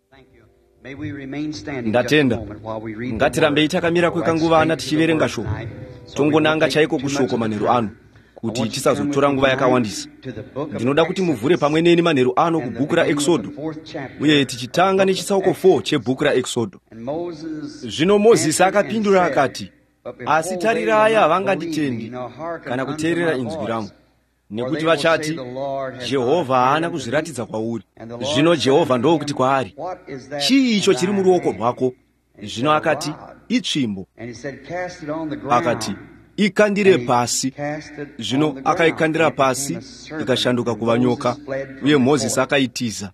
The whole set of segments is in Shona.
ndatenda ngatirambe takamira kwekanguvana tichiverenga shoko tongonanga chaiko kushoko manheru ano kuti tisazotora nguva yakawandisa. Ndinoda kuti muvhure pamwe neni manheru ano kubhuku raExodo uye tichitanga nechitsauko 4 chebhuku raExodo. Zvino Mozisi akapindura akati, asi tarirai havanganditendi kana kuteerera inzwi rangu, nekuti vachati Jehovha haana kuzviratidza kwauri. Zvino Jehovha ndokuti kwaari, chii icho chiri muruoko rwako? Zvino akati, itsvimbo. Akati, ikandire pasi. Zvino akaikandira pasi, ikashanduka kuva nyoka, uye Mozisi akaitiza.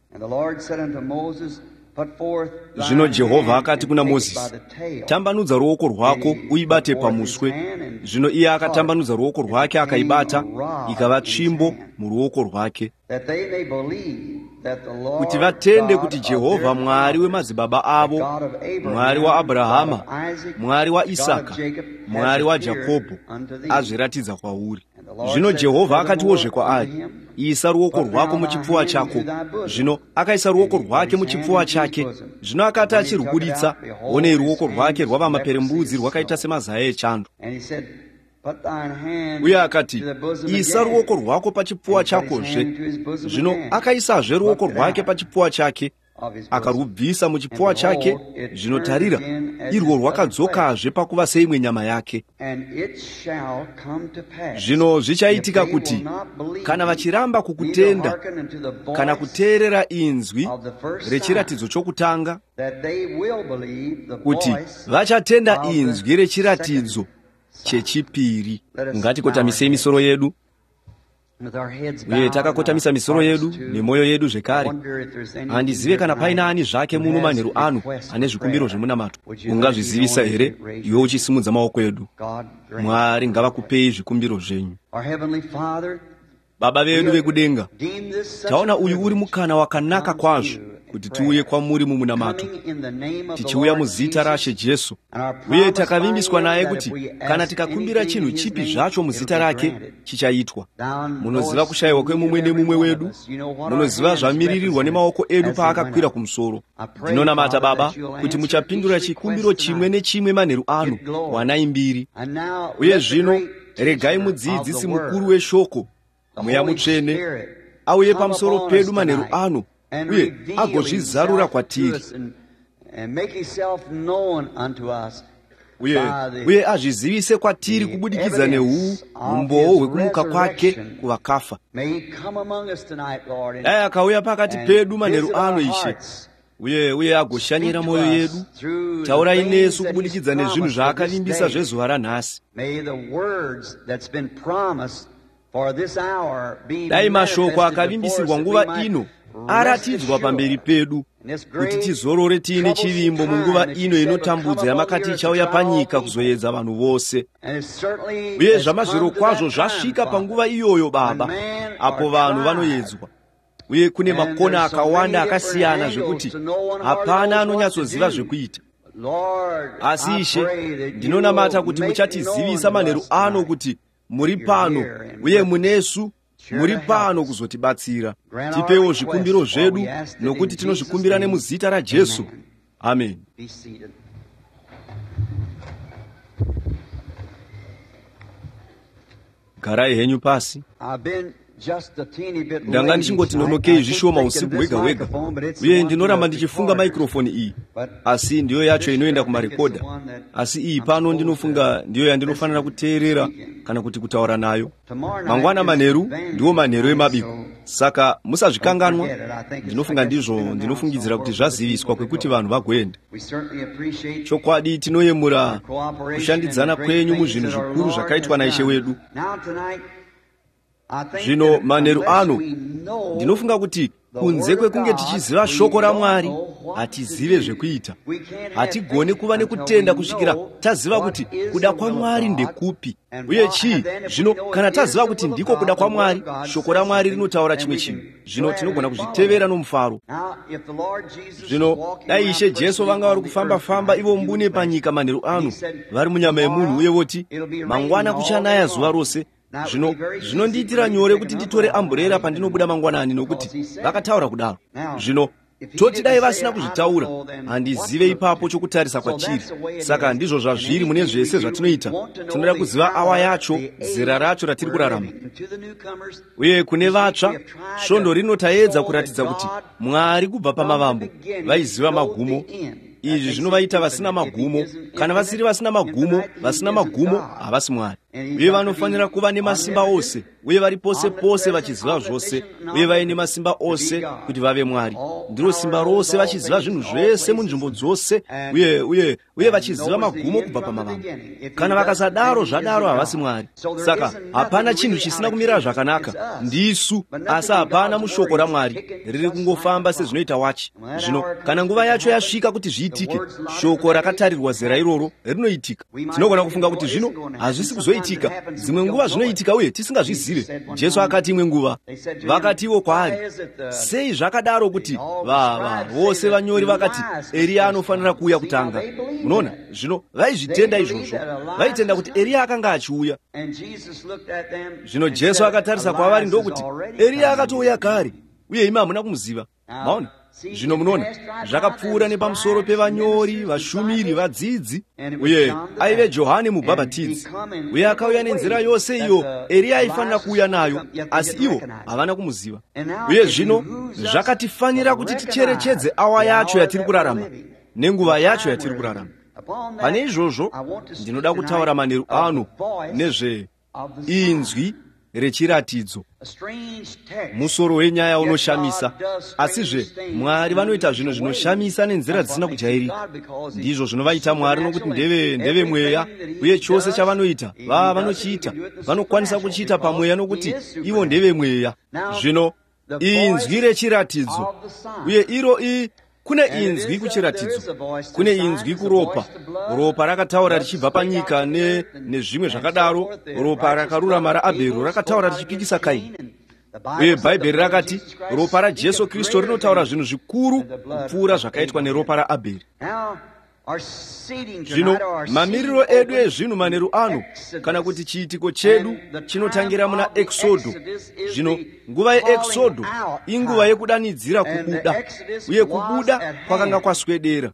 Zvino Jehovha akati kuna Mozisi, tambanudza ruoko rwako uibate pamuswe. Zvino iye akatambanudza ruoko rwake akaibata, ikava tsvimbo muruoko rwake, kuti vatende kuti Jehovha Mwari wemadzibaba avo, Mwari waAbhurahama, Mwari waIsaka, Mwari waJakobho, azviratidza kwauri. Zvino Jehovha akatiwozve kwaari, isa ruoko rwako muchipfuva chako. Zvino akaisa ruoko rwake muchipfuva chake. Zvino akati achirwubuditsa, onei ruoko rwake rwava maperembudzi rwakaita semazaya echando. Uye akati, isa ruoko rwako pachipfuva chakozve. Zvino akaisazve ruoko rwake pachipfuva chake, akarubvisa muchipfuva chake. Zvino tarira, irwo rwakadzokazve pakuva seimwe nyama yake. Zvino zvichaitika kuti kana vachiramba kukutenda kana kuteerera inzwi rechiratidzo chokutanga, kuti vachatenda inzwi rechiratidzo chechipiri. Ngatikotamisei misoro yedu. Uye takakotamisa misoro yedu nemwoyo yedu zvekare. Handizive kana paina ani zvake muno manheru ano ane zvikumbiro zvemunamato. Ungazvizivisa here iwe uchisimudza maoko edu? Mwari ngavakupei zvikumbiro zvenyu. Baba vedu vekudenga, taona uyu uri mukana wakanaka kwazvo kuti tiuye kwamuri mumunamato, tichiuya muzita raShe Jesu. Uye takavimbiswa naye kuti kana tikakumbira chinhu chipi zvacho muzita rake chichaitwa. Munoziva kushayiwa kwemumwe nemumwe wedu, munoziva zvamiririrwa nemaoko edu paakakwira kumusoro. Ndinonamata Baba kuti muchapindura chikumbiro chimwe nechimwe manheru ano wanai mbiri. Uye zvino regai mudzidzisi mukuru weshoko, Mweya Mutsvene, auye pamusoro pedu manheru ano uye agozvizarura kwatiri, uye azvizivise kwatiri kubudikidza neumbowo hwekumuka kwake kuvakafa. Dai akauya pakati pedu manheru ano Ishe, uye agoshanyira mwoyo yedu. Taurai nesu kubudikidza nezvinhu zvaakavimbisa zvezuva ranhasi. Dai mashoko akavimbisirwa nguva ino aratidzwa pamberi pedu, kuti tizorore tiine chivimbo munguva ino inotambudza yamakati ichauya panyika kuzoedza vanhu vose. Uye zvamazviro kwazvo zvasvika panguva iyoyo Baba, apo vanhu vanoedzwa. Uye kune makona akawanda akasiyana zvekuti hapana anonyatsoziva zvekuita. Asi Ishe, ndinonamata kuti muchatizivisa manheru ano kuti muri pano, uye munesu muri pano kuzotibatsira. Tipewo zvikumbiro zvedu, nokuti tinozvikumbira nemuzita raJesu. Amen. Garai henyu pasi. Ndanga ndichingoti nonokei zvishoma usiku hwega hwega, uye ndinoramba ndichifunga maikrofoni iyi, asi ndiyo yacho inoenda kumarekodha. Asi iyi pano ndinofunga ndiyo yandinofanira kuteerera kana kuti kutaura nayo. Mangwana manheru ndiwo manheru emabiko, saka musazvikanganwa. Ndinofunga ndizvo ndinofungidzira kuti zvaziviswa kwekuti vanhu vagoenda. Chokwadi tinoyemura kushandidzana kwenyu muzvinhu zvikuru zvakaitwa naIshe wedu. Zvino manheru ano ndinofunga kuti kunze kwekunge tichiziva shoko raMwari, hatizive zvekuita. Hatigone kuva nekutenda kusvikira taziva kuti kuda kwaMwari ndekupi, uye chii. Zvino kana taziva kuti ndiko kuda kwaMwari, shoko raMwari rinotaura chimwe chinhu. Zvino tinogona kuzvitevera nomufaro. Zvino dai Ishe Jesu vanga vari kufamba-famba ivo mbune panyika manheru ano, vari munyama yemunhu, uye voti mangwana kuchanaya zuva rose, zvinondiitira nyore kuti nditore amburera pandinobuda mangwanani, nokuti vakataura kudaro. Zvino toti dai vasina kuzvitaura handizive ipapo chokutarisa kwachiri. Saka ndizvo zvazviri mune zvese zvatinoita. Tinoda kuziva awa yacho, zera racho ratiri kurarama. Uye kune vatsva svondo rinotaedza kuratidza kuti Mwari kubva pamavambo vaiziva magumo. Izvi zvinovaita vasina magumo. Kana vasiri vasina magumo havasi Mwari. Uye vanofanira kuva nemasimba ose, uye vari pose pose vachiziva zvose, uye vaine masimba ose kuti vave Mwari. Ndiro simba rose vachiziva zvinhu zvese munzvimbo dzose, uye vachiziva magumo kubva pamavambo. Kana vakasadaro zvadaro havasi Mwari. Saka hapana chinhu chisina kumira zvakanaka ndisu, asi hapana mushoko raMwari riri kungofamba sezvinoita wachi. Zvino kana nguva yacho yasvika kuti zviitike, shoko rakatarirwa zera iroro rinoitika. Tinogona kufunga kuti zvino hazvisi kuzoitika. Dzimwe nguva zvinoitika uye tisingazvizive. Jesu akati imwe nguva, vakatiwo kwaari, sei zvakadaro kuti vose vanyori vakati Eria anofanira kuuya kutanga? Unoona, zvino vaizvitenda izvozvo. Vaitenda kuti Eria akanga achiuya. Zvino Jesu akatarisa kwavari ndokuti Eria akatouya kare, uye imi hamuna kumuziva. Maona? Zvino munoona, zvakapfuura nepamusoro pevanyori, vashumiri, vadzidzi, uye aive Johani Mubhabhatidzi, uye akauya nenzira yose iyo Eria aifanira kuuya nayo, asi ivo havana kumuziva. Uye zvino zvakatifanira kuti ticherechedze awa yacho yatiri kurarama, nenguva yacho yatiri kurarama. Pane izvozvo, ndinoda kutaura manheru ano nezve inzwi rechiratidzo. Musoro wenyaya unoshamisa, asizve Mwari vanoita zvinhu zvinoshamisa nenzira dzisina kujairika. Ndizvo zvinovaita Mwari, nokuti ndeve mweya, uye chose chavanoita vanochiita, vanokwanisa kuchiita pamweya nokuti ivo ndeve mweya. Zvino inzwi rechiratidzo, uye iro kune inzwi kuchiratidzo, kune inzwi kuropa. Ropa rakataura richibva panyika nezvimwe zvakadaro. Ropa rakarurama raAbheri rakataura richipikisa Kaini. Uye Bhaibheri rakati ropa raJesu Kristu rinotaura zvinhu zvikuru kupfuura zvakaitwa neropa raAbheri. Zvino mamiriro edu ezvinhu manheru ano, kana kuti chiitiko chedu chinotangira muna Exodo. Zvino nguva yeExodo inguva yekudanidzira kubuda, uye kubuda kwakanga kwaswedera.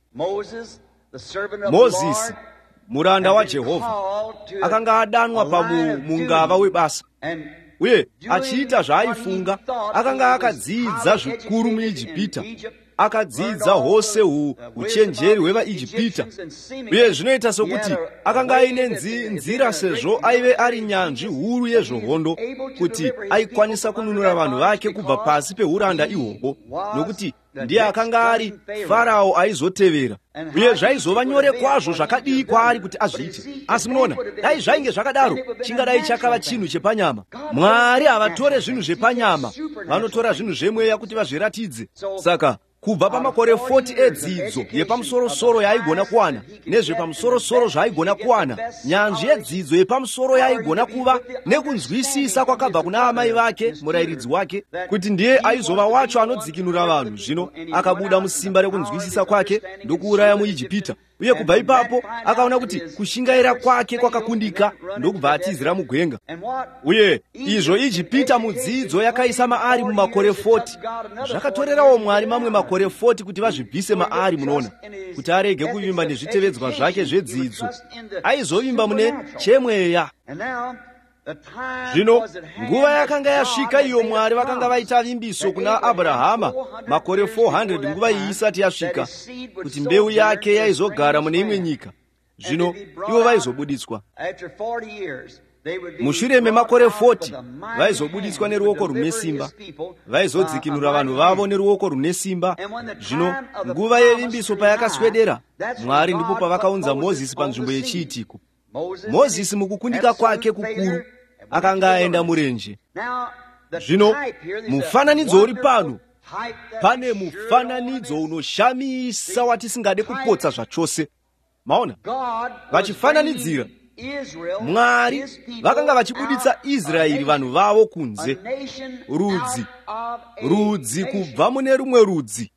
Mozisi, muranda waJehovha, akanga adanwa pamungava webasa, uye achiita zvaaifunga. Akanga akadzidza zvikuru muIjipita, akadzidza hose uchenjeri hwevaIjipita, uye zvinoita sokuti akanga aine nzira, sezvo aive ari nyanzvi huru yezvohondo, kuti aikwanisa kununura vanhu vake kubva pasi peuranda ihwohwo, nokuti ndiye akanga ari Farao aizotevera. Uye zvaizova nyore kwazvo zvakadii kwaari kuti azviite. Asi munoona, dai zvainge zvakadaro, chingadai chakava chinhu chepanyama. Mwari havatore zvinhu zvepanyama, vanotora zvinhu zvemweya kuti vazviratidze. Saka kubva pamakore 40 edzidzo yepamusoro-soro yaaigona kuwana, nezvepamusoro-soro zvaaigona kuwana, nyanzvi yedzidzo yepamusoro yaaigona kuva, nekunzwisisa kwakabva kuna amai vake, murayiridzi wake, kuti ndiye aizova wacho anodzikinura vanhu. Zvino akabuda musimba rekunzwisisa kwake ndokuuraya muIjipita. Uye kubva ipapo akaona kuti kushingaira kwake kwakakundika, ndokubva atizira mugwenga. Uye izvo Ijipita mudzidzo yakaisa maari mumakore 40. Zvakatorerawo Mwari mamwe makore 40 kuti vazvibvise maari, munoona, kuti arege kuvimba nezvitevedzwa zvake zvedzidzo. Aizovimba mune chemweya. Zvino nguva yakanga yasvika iyo Mwari vakanga vaita vimbiso kuna Abrahama makore 400 nguva iyi isati yasvika, kuti mbeu yake yaizogara mune imwe nyika. Zvino ivo vaizobuditswa. Mushure memakore 40 vaizobuditswa neruoko rune simba, vaizodzikinura vanhu vavo neruoko rune simba. Zvino nguva yevimbiso payakaswedera, Mwari ndipo pavakaunza Mozisi panzvimbo yechiitiko. Mozisi mukukundika kwake kukuru akanga aenda murenje. Zvino mufananidzo uri pano, pane mufananidzo unoshamisa watisingade kupotsa zvachose. Maona, vachifananidzira Mwari vakanga vachibuditsa Israeri vanhu vavo kunze, rudzi kubva mune rumwe rudzi,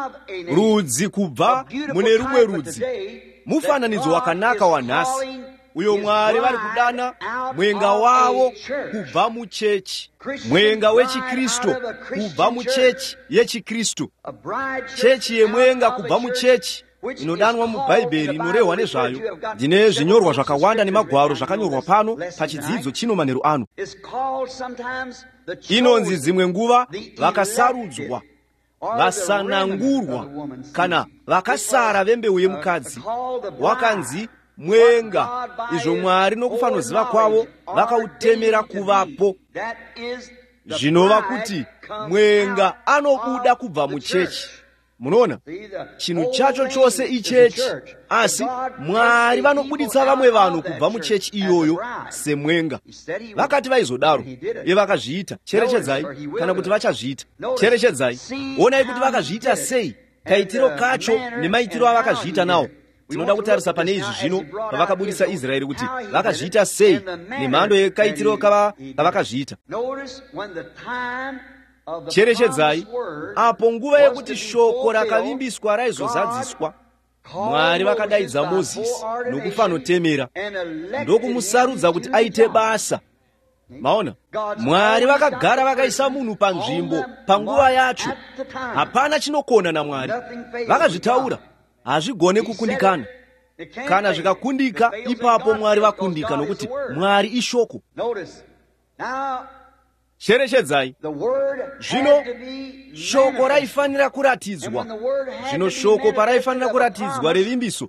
rudzi kubva mune rumwe rudzi. Mufananidzo wakanaka wanhasi, uyo mwari vari kudana mwenga wavo kubva muchechi, mwenga wechikristu kubva muchechi yechikristu, chechi yemwenga kubva muchechi inodanwa mubhaibheri inorehwa nezvayo. Ndine zvinyorwa zvakawanda nemagwaro zvakanyorwa pano pachidzidzo chino manheru ano. Inonzi dzimwe nguva vakasarudzwa, vasanangurwa, kana vakasara vembeu yemukadzi, wakanzi mwenga, izvo Mwari nokufanoziva kwavo vakautemera kuvapo. Zvinova kuti mwenga anobuda kubva muchechi. Munoona, chinhu chacho chose ichechi, asi Mwari vanobuditsa vamwe vanhu kubva muchechi iyoyo semwenga. Vakati vaizodaro, iye vakazviita. Cherechedzai, kana kuti vachazviita. Cherechedzai, onai kuti vakazviita sei, kaitiro kacho nemaitiro avakazviita nawo. Tinoda kutarisa pane izvi zvino pavakabudisa Israeri kuti vakazviita sei nemhando yekaitiro kavakazviita. Cherechedzai, apo nguva yekuti shoko rakavimbiswa raizozadziswa, Mwari vakadaidza Mozisi nokufanotemera ndokumusarudza kuti aite basa. Maona, Mwari vakagara vakaisa munhu panzvimbo panguva yacho. Hapana chinokona naMwari. Vakazvitaura, hazvigone kukundikana. Kana zvikakundika, ipapo Mwari vakundika, nokuti Mwari ishoko. Cherechedzai, zvino shoko raifanira kuratidzwa. Zvino shoko paraifanira kuratidzwa revimbiso,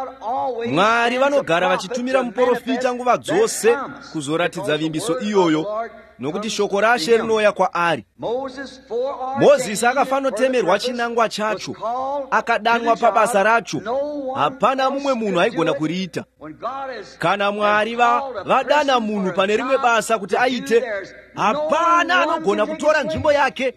Mwari vanogara vachitumira muprofita nguva dzose kuzoratidza vimbiso iyoyo, nokuti shoko raShe rinouya kwaari. Mozisi akafanotemerwa chinangwa chacho, akadanwa pabasa racho. Hapana mumwe munhu aigona kuriita. Kana Mwari vadana munhu pane rimwe basa kuti aite, hapana anogona kutora nzvimbo yake.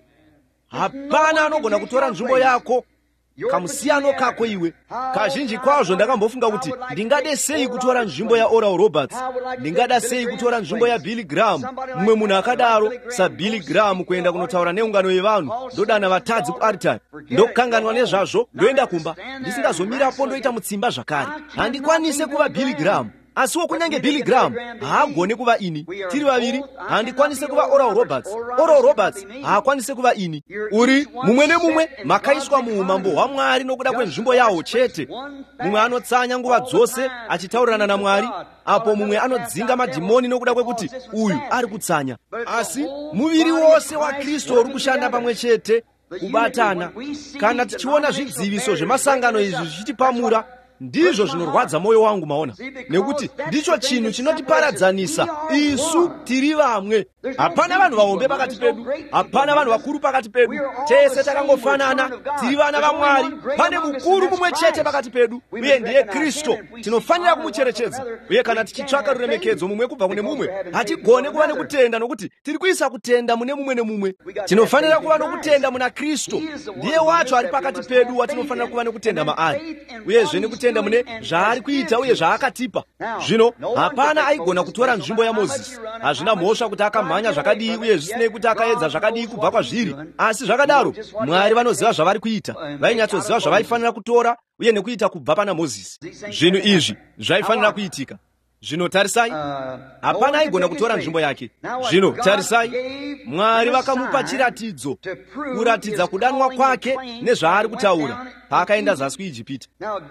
Hapana anogona kutora nzvimbo yako. Kamusiyano kako iwe. Kazhinji kwazvo ndakambofunga kuti ndingade sei kutora nzvimbo ya Oral Roberts, ndingada sei kutora nzvimbo ya Billy Graham. Mumwe munhu akadaro saBilly Graham kuenda kunotaura neungano yevanhu, ndodana vatadzi kuaritari, ndokukanganwa nezvazvo, ndoenda kumba, ndisingazomirapo ndoita mutsimba zvakare. Handikwanise kuva Billy Graham. Asiwo kunyange Billy Graham haagone kuva ini. Tiri vaviri, handikwanise kuva Oral Roberts. Oral Roberts haakwanise kuva ini. Uri mumwe nemumwe makaiswa muumambo hwaMwari nokuda kwenzvimbo yawo chete. Mumwe anotsanya nguva dzose achitaurirana naMwari, apo mumwe anodzinga madhimoni nokuda kwekuti uyu ari kutsanya. Asi muviri wose waKristu uri kushanda pamwe chete, kubatana. Kana tichiona zvidziviso zvemasangano izvi zvichitipamura, ndizvo zvinorwadza moyo wangu. Maona, nekuti ndicho chinhu chinotiparadzanisa. Isu tiri vamwe. Hapana vanhu vahombe pakati pedu, hapana vanhu vakuru pakati pedu. Tese takangofanana, tiri vana vaMwari. Pane mukuru mumwe chete pakati pedu, uye ndiye Kristu. Tinofanira kumucherechedza. Uye kana tichitsvaka ruremekedzo mumwe kubva kune mumwe, hatigone kuva nekutenda, nokuti tiri kuisa kutenda mune mumwe nemumwe. Tinofanira kuva nokutenda muna Kristu. Ndiye wacho ari pakati pedu watinofanira kuva nekutenda maari. Uyezve nekutenda mune zvaari kuita uye zvaakatipa. Zvino hapana aigona kutora nzvimbo yaMozisi. Hazvina mhosva kuti akamhanya zvakadii uye zvisinei kuti akaedza zvakadii kubva kwazviri. Asi zvakadaro, Mwari vanoziva zvavari kuita. Vainyatsoziva zvavaifanira kutora uye nekuita kubva pana Mozisi. Zvinhu izvi zvaifanira kuitika. Zvino tarisai, hapana aigona kutora nzvimbo yake. Zvino tarisai, Mwari vakamupa chiratidzo, kuratidza kudanwa kwake nezvaari kutaura paakaenda zasi kuIjipita.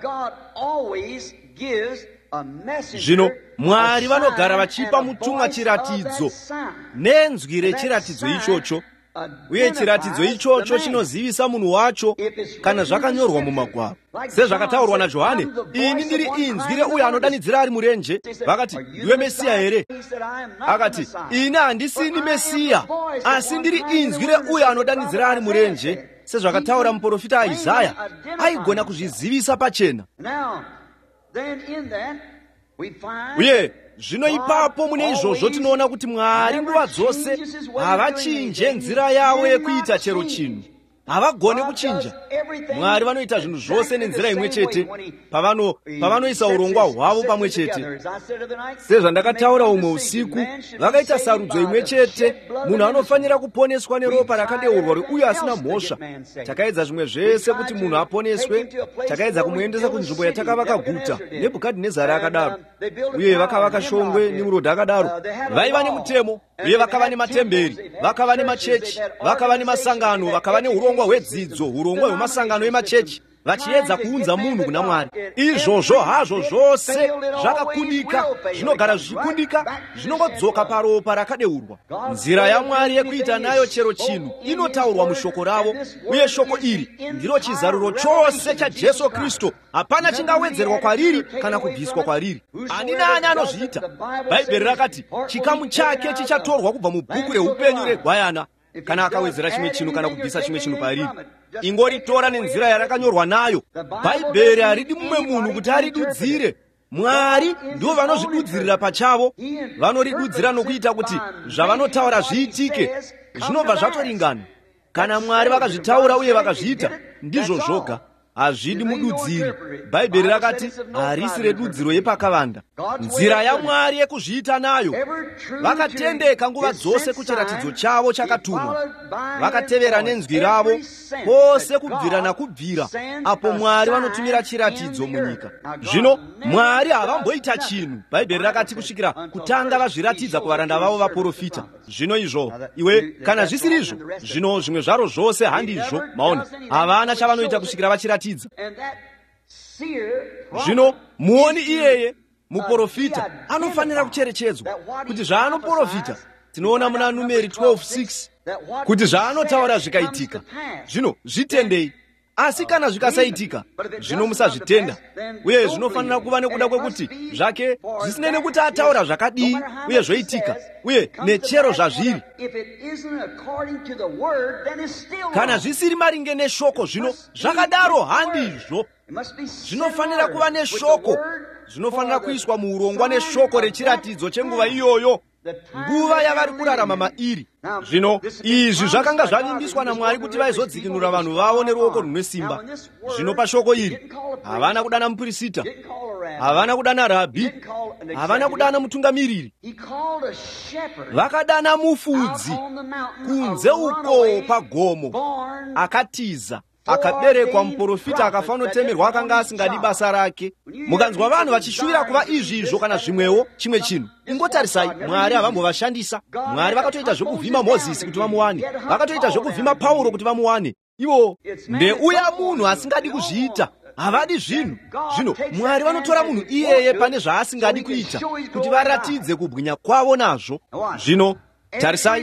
Zvino Mwari vanogara vachipa mutumwa chiratidzo nenzwi rechiratidzo ichocho, uye chiratidzo ichocho chinozivisa munhu wacho kana zvakanyorwa mumagwaro. Sezvakataurwa naJohane, ini ndiri inzwi reuyo anodanidzira ari murenje. Vakati, ndiwe Mesiya here? Akati, ini handisini Mesiya, asi ndiri inzwi reuyo anodanidzira ari murenje. Sezvakataura muprofita Isaya, aigona kuzvizivisa pachena. Uye zvino ipapo mune izvozvo tinoona kuti Mwari nguva dzose havachinje nzira yavo yekuita chero chinhu. havagone kuchinja. Mwari vanoita zvinhu zvose nenzira imwe chete pavanoisa urongwa hwavo pamwe chete. Sezvandakataura umwe usiku, vakaita sarudzo imwe chete. Munhu anofanira kuponeswa neropa rakadeurwa reuyo asina mhosva. Takaedza zvimwe zvese kuti munhu aponeswe. Takaedza kumuendesa kunzvimbo yatakavaka guta. Nebhukadhinezari akadaro, uye vakavaka shongwe. Nimurodhi akadaro. Vaiva nemutemo, uye vakava nematemberi, vakava nemachechi, vakava nemasangano, vakava neurongwa hwedzidzo, urongwa hwemasangano emachechi, vachiedza kuunza munhu kuna Mwari. Izvozvo hazvo zvose zvakakundika, zvinogara zvichikundika, zvinongodzoka paropa rakadeurwa. Nzira yaMwari yekuita nayo chero chinhu inotaurwa mushoko ravo, uye shoko iri ndiro chizaruro chose chaJesu Kristu. Hapana chingawedzerwa kwariri kana kubviswa kwariri. Ani naani anozviita. Bhaibheri rakati chikamu chake chichatorwa kubva mubhuku reupenyu reGwayana, kana akawedzera chimwe chinhu kana kubvisa chimwe chinhu pariri. Ingoritora nenzira yarakanyorwa nayo. Bhaibheri haridi mumwe munhu kuti aridudzire. Mwari ndivo vanozvidudzirira pachavo. Vanoridudzira nokuita kuti zvavanotaura zviitike. Zvinobva zvatoringana. Kana Mwari vakazvitaura uye vakazviita, ndizvo zvoga. Hazvidi mududziri. Bhaibheri rakati harisi redudziro yepakavanda. Nzira yaMwari yekuzviita nayo. Vakatendeka nguva dzose kuchiratidzo chavo chakatumwa. Vakatevera nenzwi ravo pose kubvira nakubvira apo Mwari vanotumira chiratidzo munyika. Zvino Mwari havamboita chinhu. Bhaibheri rakati kusvikira kutanga vazviratidza kuvaranda vavo vaprofita. Zvino izvo, iwe kana zvisirizvo, zvino zvimwe zvaro zvose handizvo. Maona, havana chavanoita kusvikira vachiratidza. Zvino muoni iyeye muprofita anofanira kucherechedzwa kuti zvaanoprofita, tinoona muna Numeri 12:6 kuti zvaanotaura zvikaitika. Zvino zvitendei. Asi kana zvikasaitika, zvino musazvitenda. Uye zvinofanira kuva nekuda kwekuti zvake zvisinei nekuti ataura zvakadii uye zvoitika, uye nechero zvazviri. Kana zvisiri maringe neshoko, zvino zvakadaro handizvo. Zvinofanira kuva neshoko. Zvinofanira kuiswa muurongwa neshoko rechiratidzo chenguva iyoyo, nguva yavari kurarama mairi. Zvino izvi zvakanga zvavimbiswa naMwari kuti vaizodzikinura vanhu vavo neruoko rune simba. Zvino pashoko iri havana kudana muprofita, havana kudana rabhi, havana kudana mutungamiriri. Vakadana mufudzi kunze uko pagomo, akatiza, akaberekwa muprofita akafa notemerwa akanga asingadi basa rake. Mukanzwa vanhu vachishuvira kuva izvizvo kana zvimwewo chimwe chinhu, ingotarisai, Mwari havambovashandisa. Mwari vakatoita zvokuvhima Mozisi kuti vamuwane, vakatoita zvokuvhima Pauro kuti vamuwane. Ivo ndeuya munhu asingadi kuzviita, havadi zvinhu. Zvino Mwari vanotora munhu iyeye pane zvaasingadi kuita kuti varatidze kubwinya kwavo nazvo. Zvino tarisai,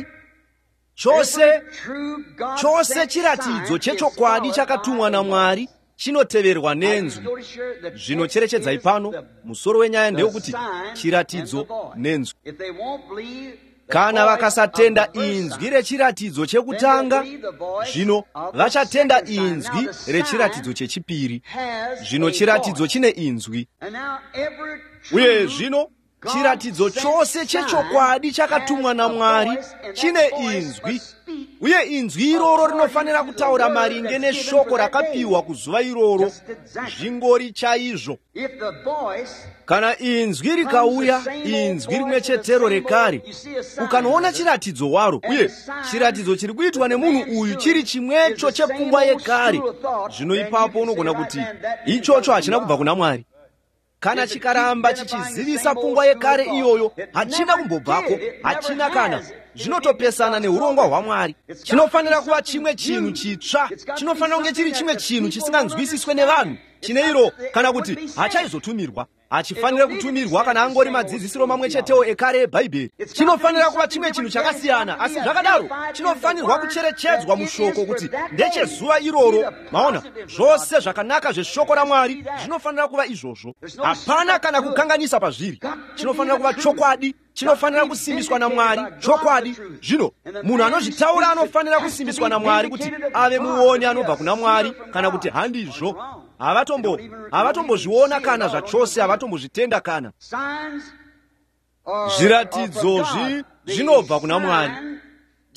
chose chiratidzo chechokwadi chakatumwa naMwari chinoteverwa nenzwi. Zvino cherechedzai pano, musoro wenyaya ndeyekuti chiratidzo nenzwi. Kana vakasatenda inzwi rechiratidzo chekutanga, zvino vachatenda inzwi rechiratidzo chechipiri. Zvino chiratidzo chine inzwi. Uye zvino chiratidzo chose chechokwadi chakatumwa naMwari chine inzwi. Uye inzwi iroro rinofanira kutaura maringe neshoko rakapiwa kuzuva iroro, zvingori chaizvo. Kana inzwi rikauya, inzwi rimwe chetero rekare, ukanoona chiratidzo waro, uye chiratidzo chiri kuitwa nemunhu uyu chiri chimwecho chepfungwa yekare, zvino ipapo unogona kuti ichocho hachina kubva kuna Mwari. Kana chikaramba chichizivisa pfungwa yekare iyoyo, hachina kumbobvako, hachina kana. Zvinotopesana neurongwa hwaMwari. Chinofanira kuva chimwe chinhu chitsva. Chinofanira kunge chiri chimwe chinhu chisinganzwisiswe nevanhu. Chine iro kana kuti hachaizotumirwa. Hachifanire kutumirwa kana angori madzidzisiro mamwe chetewo ekare eBhaibheri. Chinofanira kuva chimwe chinhu chakasiyana, asi zvakadaro chinofanirwa kucherechedzwa mushoko kuti ndechezuva iroro. Maona, zvose zvakanaka zveshoko raMwari zvinofanira kuva izvozvo. Hapana kana kukanganisa pazviri. Chinofanira kuva chokwadi. Chinofanira kusimbiswa naMwari, chokwadi. Zvino munhu anozvitaura anofanira kusimbiswa naMwari kuti ave muoni anobva kuna Mwari, kana kuti handizvo. Havatombozviona kana zvachose, havatombozvitenda kana. Zviratidzo zvinobva kuna Mwari.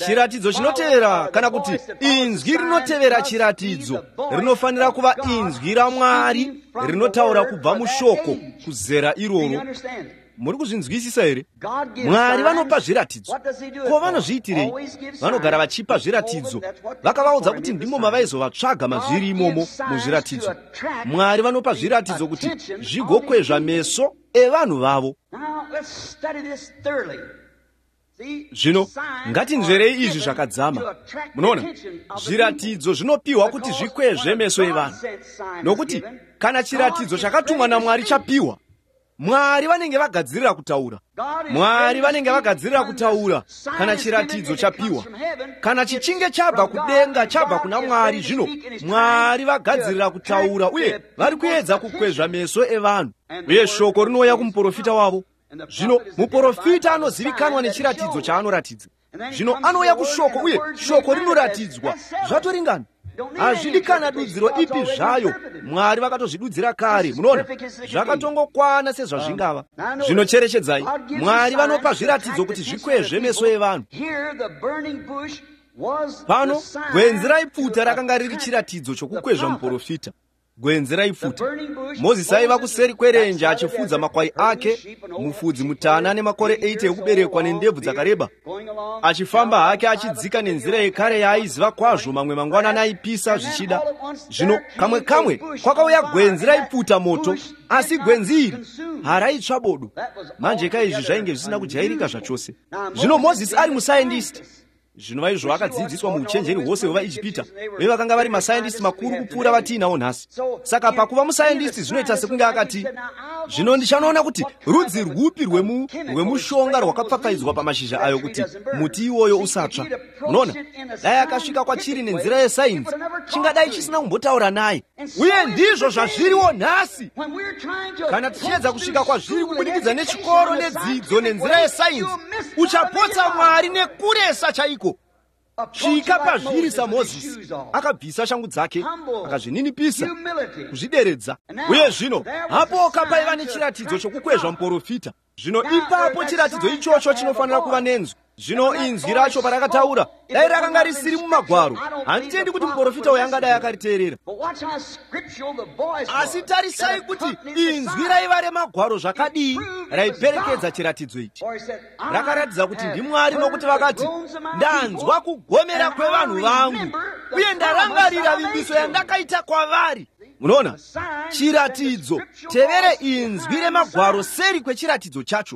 chiratidzo chinotevera kana kuti inzwi rinotevera chiratidzo rinofanira kuva inzwi raMwari rinotaura kubva mushoko kuzera iroro. Muri kuzvinzwisisa here? Mwari vanopa zviratidzo. Ko vanozviitirei? Vanogara vachipa zviratidzo. Vakavaudza kuti ndimo mavaizovatsvaga mazviri imomo muzviratidzo. Mwari vanopa zviratidzo kuti zvigokwezva meso evanhu vavo. Zvino ngatinzverei izvi zvakadzama. Munoona, zviratidzo zvinopiwa kuti zvikwezve meso evanhu. Nokuti kana chiratidzo chakatumwa naMwari chapiwa, Mwari vanenge vagadzirira kutaura. Mwari vanenge vagadzirira kutaura kana chiratidzo chapiwa. Kana chichinge chabva kudenga, chabva kuna Mwari, zvino Mwari vagadzirira kutaura uye vari kuedza kukwezva meso evanhu. Uye shoko rinouya kumuprofita wavo. Zvino muprofita anozivikanwa nechiratidzo chaanoratidza. Zvino anouya kushoko uye shoko rinoratidzwa. Zvatoringana. Hazvidi kana dudziro ipi zvayo. Mwari vakatozvidudzira kare. Munoona, zvakatongokwana sezvazvingava. Zvinocherechedzai, Mwari vanopa zviratidzo kuti zvikwezve meso evanhu. Pano gwenzi raipfuta rakanga riri chiratidzo chokukwezva muprofita. Gwenzi raipfuta. Mozisi aiva kuseri kwerenje achifudza makwai ake, mufudzi mutana nemakore 80 ekuberekwa nendebvu dzakareba, achifamba hake achidzika nenzira yekare yaaiziva kwazvo. Mamwe mangwanani aipisa zvichida. Zvino kamwe kwakauya gwenzi raipfuta moto, asi gwenzi iri haraitsva bodo. Manjeka izvi zvainge zvisina kujairika zvachose. Zvino Mozisi ari musayendisiti. Zvino vaizvo vakadzidziswa muuchenjeri hwose hwevaIjipita, uye vakanga vari masayendisiti makuru kupfuura vatiinawo nhasi. Saka pakuva musayendisiti zvinoita sekunge akati, zvino ndichanoona kuti rudzi rwupi rwemushonga rwakapfapfaidzwa pamashizha ayo kuti muti iwoyo usatsva. Munoona, dai akasvika kwachiri nenzira yesainzi, chingadai chisina kumbotaura naye. Uye ndizvo zvazviriwo nhasi. Kana tichiedza kusvika kwazviri kubudikidza nechikoro, nedzidzo, nenzira yesainzi, uchapotsa Mwari nekuresa chaiko. Svika pazviri saMozisi, akabvisa shangu dzake, akazvininipisa, kuzvideredza. Uye zvino apoka paiva nechiratidzo chokukwezva muprofita. Zvino ipapo chiratidzo ichocho chinofanira kuva nenzwi. Zvino inzwi racho parakataura, dai rakanga risiri mumagwaro, handitendi kuti muprofita uyu angadai akariteerera. Asi tarisai kuti inzwi raiva remagwaro zvakadii raiperekedza chiratidzo ichi. Rakaratidza kuti ndiMwari, nokuti vakati, ndanzwa kugomera kwevanhu vangu uye ndarangarira vimbiso yandakaita kwavari. Munoona, chiratidzo, tevere inzwi remagwaro seri kwechiratidzo chacho.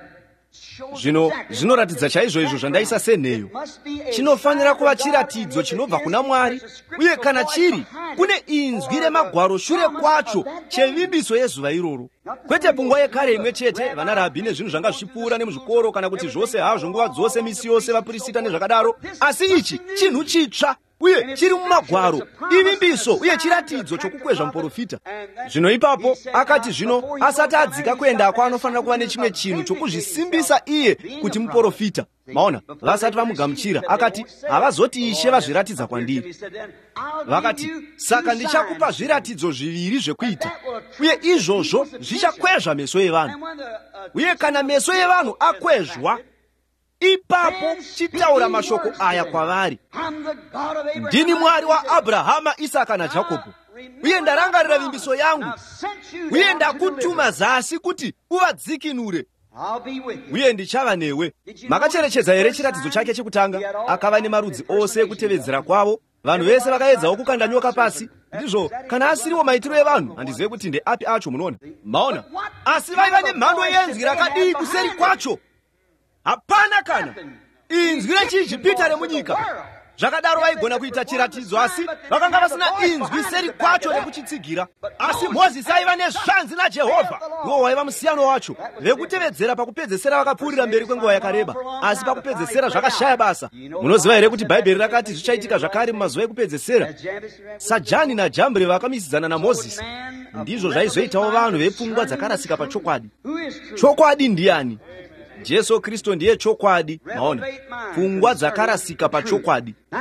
Zvino zvinoratidza chaizvo izvo zvandaisa senheyo. Chinofanira kuva chiratidzo chinobva kuna Mwari, uye kana chiri, kune inzwi remagwaro shure kwacho chevimbiso yezuva iroro. Kwete pfungwa yekare imwe chete, vana rabhi nezvinhu zvanga zvichipfuura nemuzvikoro, kana kuti zvose hazvo nguva dzose misi yose vaprista nezvakadaro. Asi ichi chinhu chitsva, uye chiri mumagwaro, ivimbiso uye chiratidzo chokukwezva muprofita. Zvino ipapo akati zvino asati adzika kuendako anofanira kuva nechimwe chinhu chokuzvisimbisa iye kuti muprofita. Maona, vasati vamugamuchira, akati, havazoti Ishe vazviratidza kwandiri. Vakati, saka ndichakupa zviratidzo zviviri zvekuita, uye izvozvo zvichakwezva meso evanhu. Uye kana meso evanhu akwezvwa, ipapo chitaura mashoko aya kwavari: ndini Mwari wa Abrahama, Isaka naJakobho, uye ndarangarira vimbiso yangu, uye ndakutuma zasi kuti uvadzikinure, uye ndichava newe. Makacherechedza here chiratidzo chake chekutanga? Akava nemarudzi ose ekutevedzera kwavo. Vanhu vese vakaedzawo kukanda nyoka pasi. Ndizvo, kana asiriwo maitiro evanhu, handizive kuti ndeapi acho. Munoona, maona, asi vaiva nemhando yenzwi rakadii kuseri kwacho? Hapana kana inzwi rechiIjipita remunyika. Zvakadaro vaigona kuita chiratidzo, asi vakanga vasina inzwi seri kwacho rekuchitsigira. Asi Mozisi aiva nezvanzi naJehovha. Iwo waiva musiyano wacho. Vekutevedzera pakupedzesera vakapfuurira mberi kwenguva yakareba, asi pakupedzesera zvakashaya basa. Munoziva here kuti Bhaibheri rakati zvichaitika zvakare mumazuva ekupedzesera? Sajani naJambure vakamisidzana naMozisi. Ndizvo zvaizoitawo vanhu vepfungwa dzakarasika pachokwadi. Chokwadi ndiani? Jesu Kristu ndiye chokwadi. Maona, pfungwa dzakarasika pachokwadi.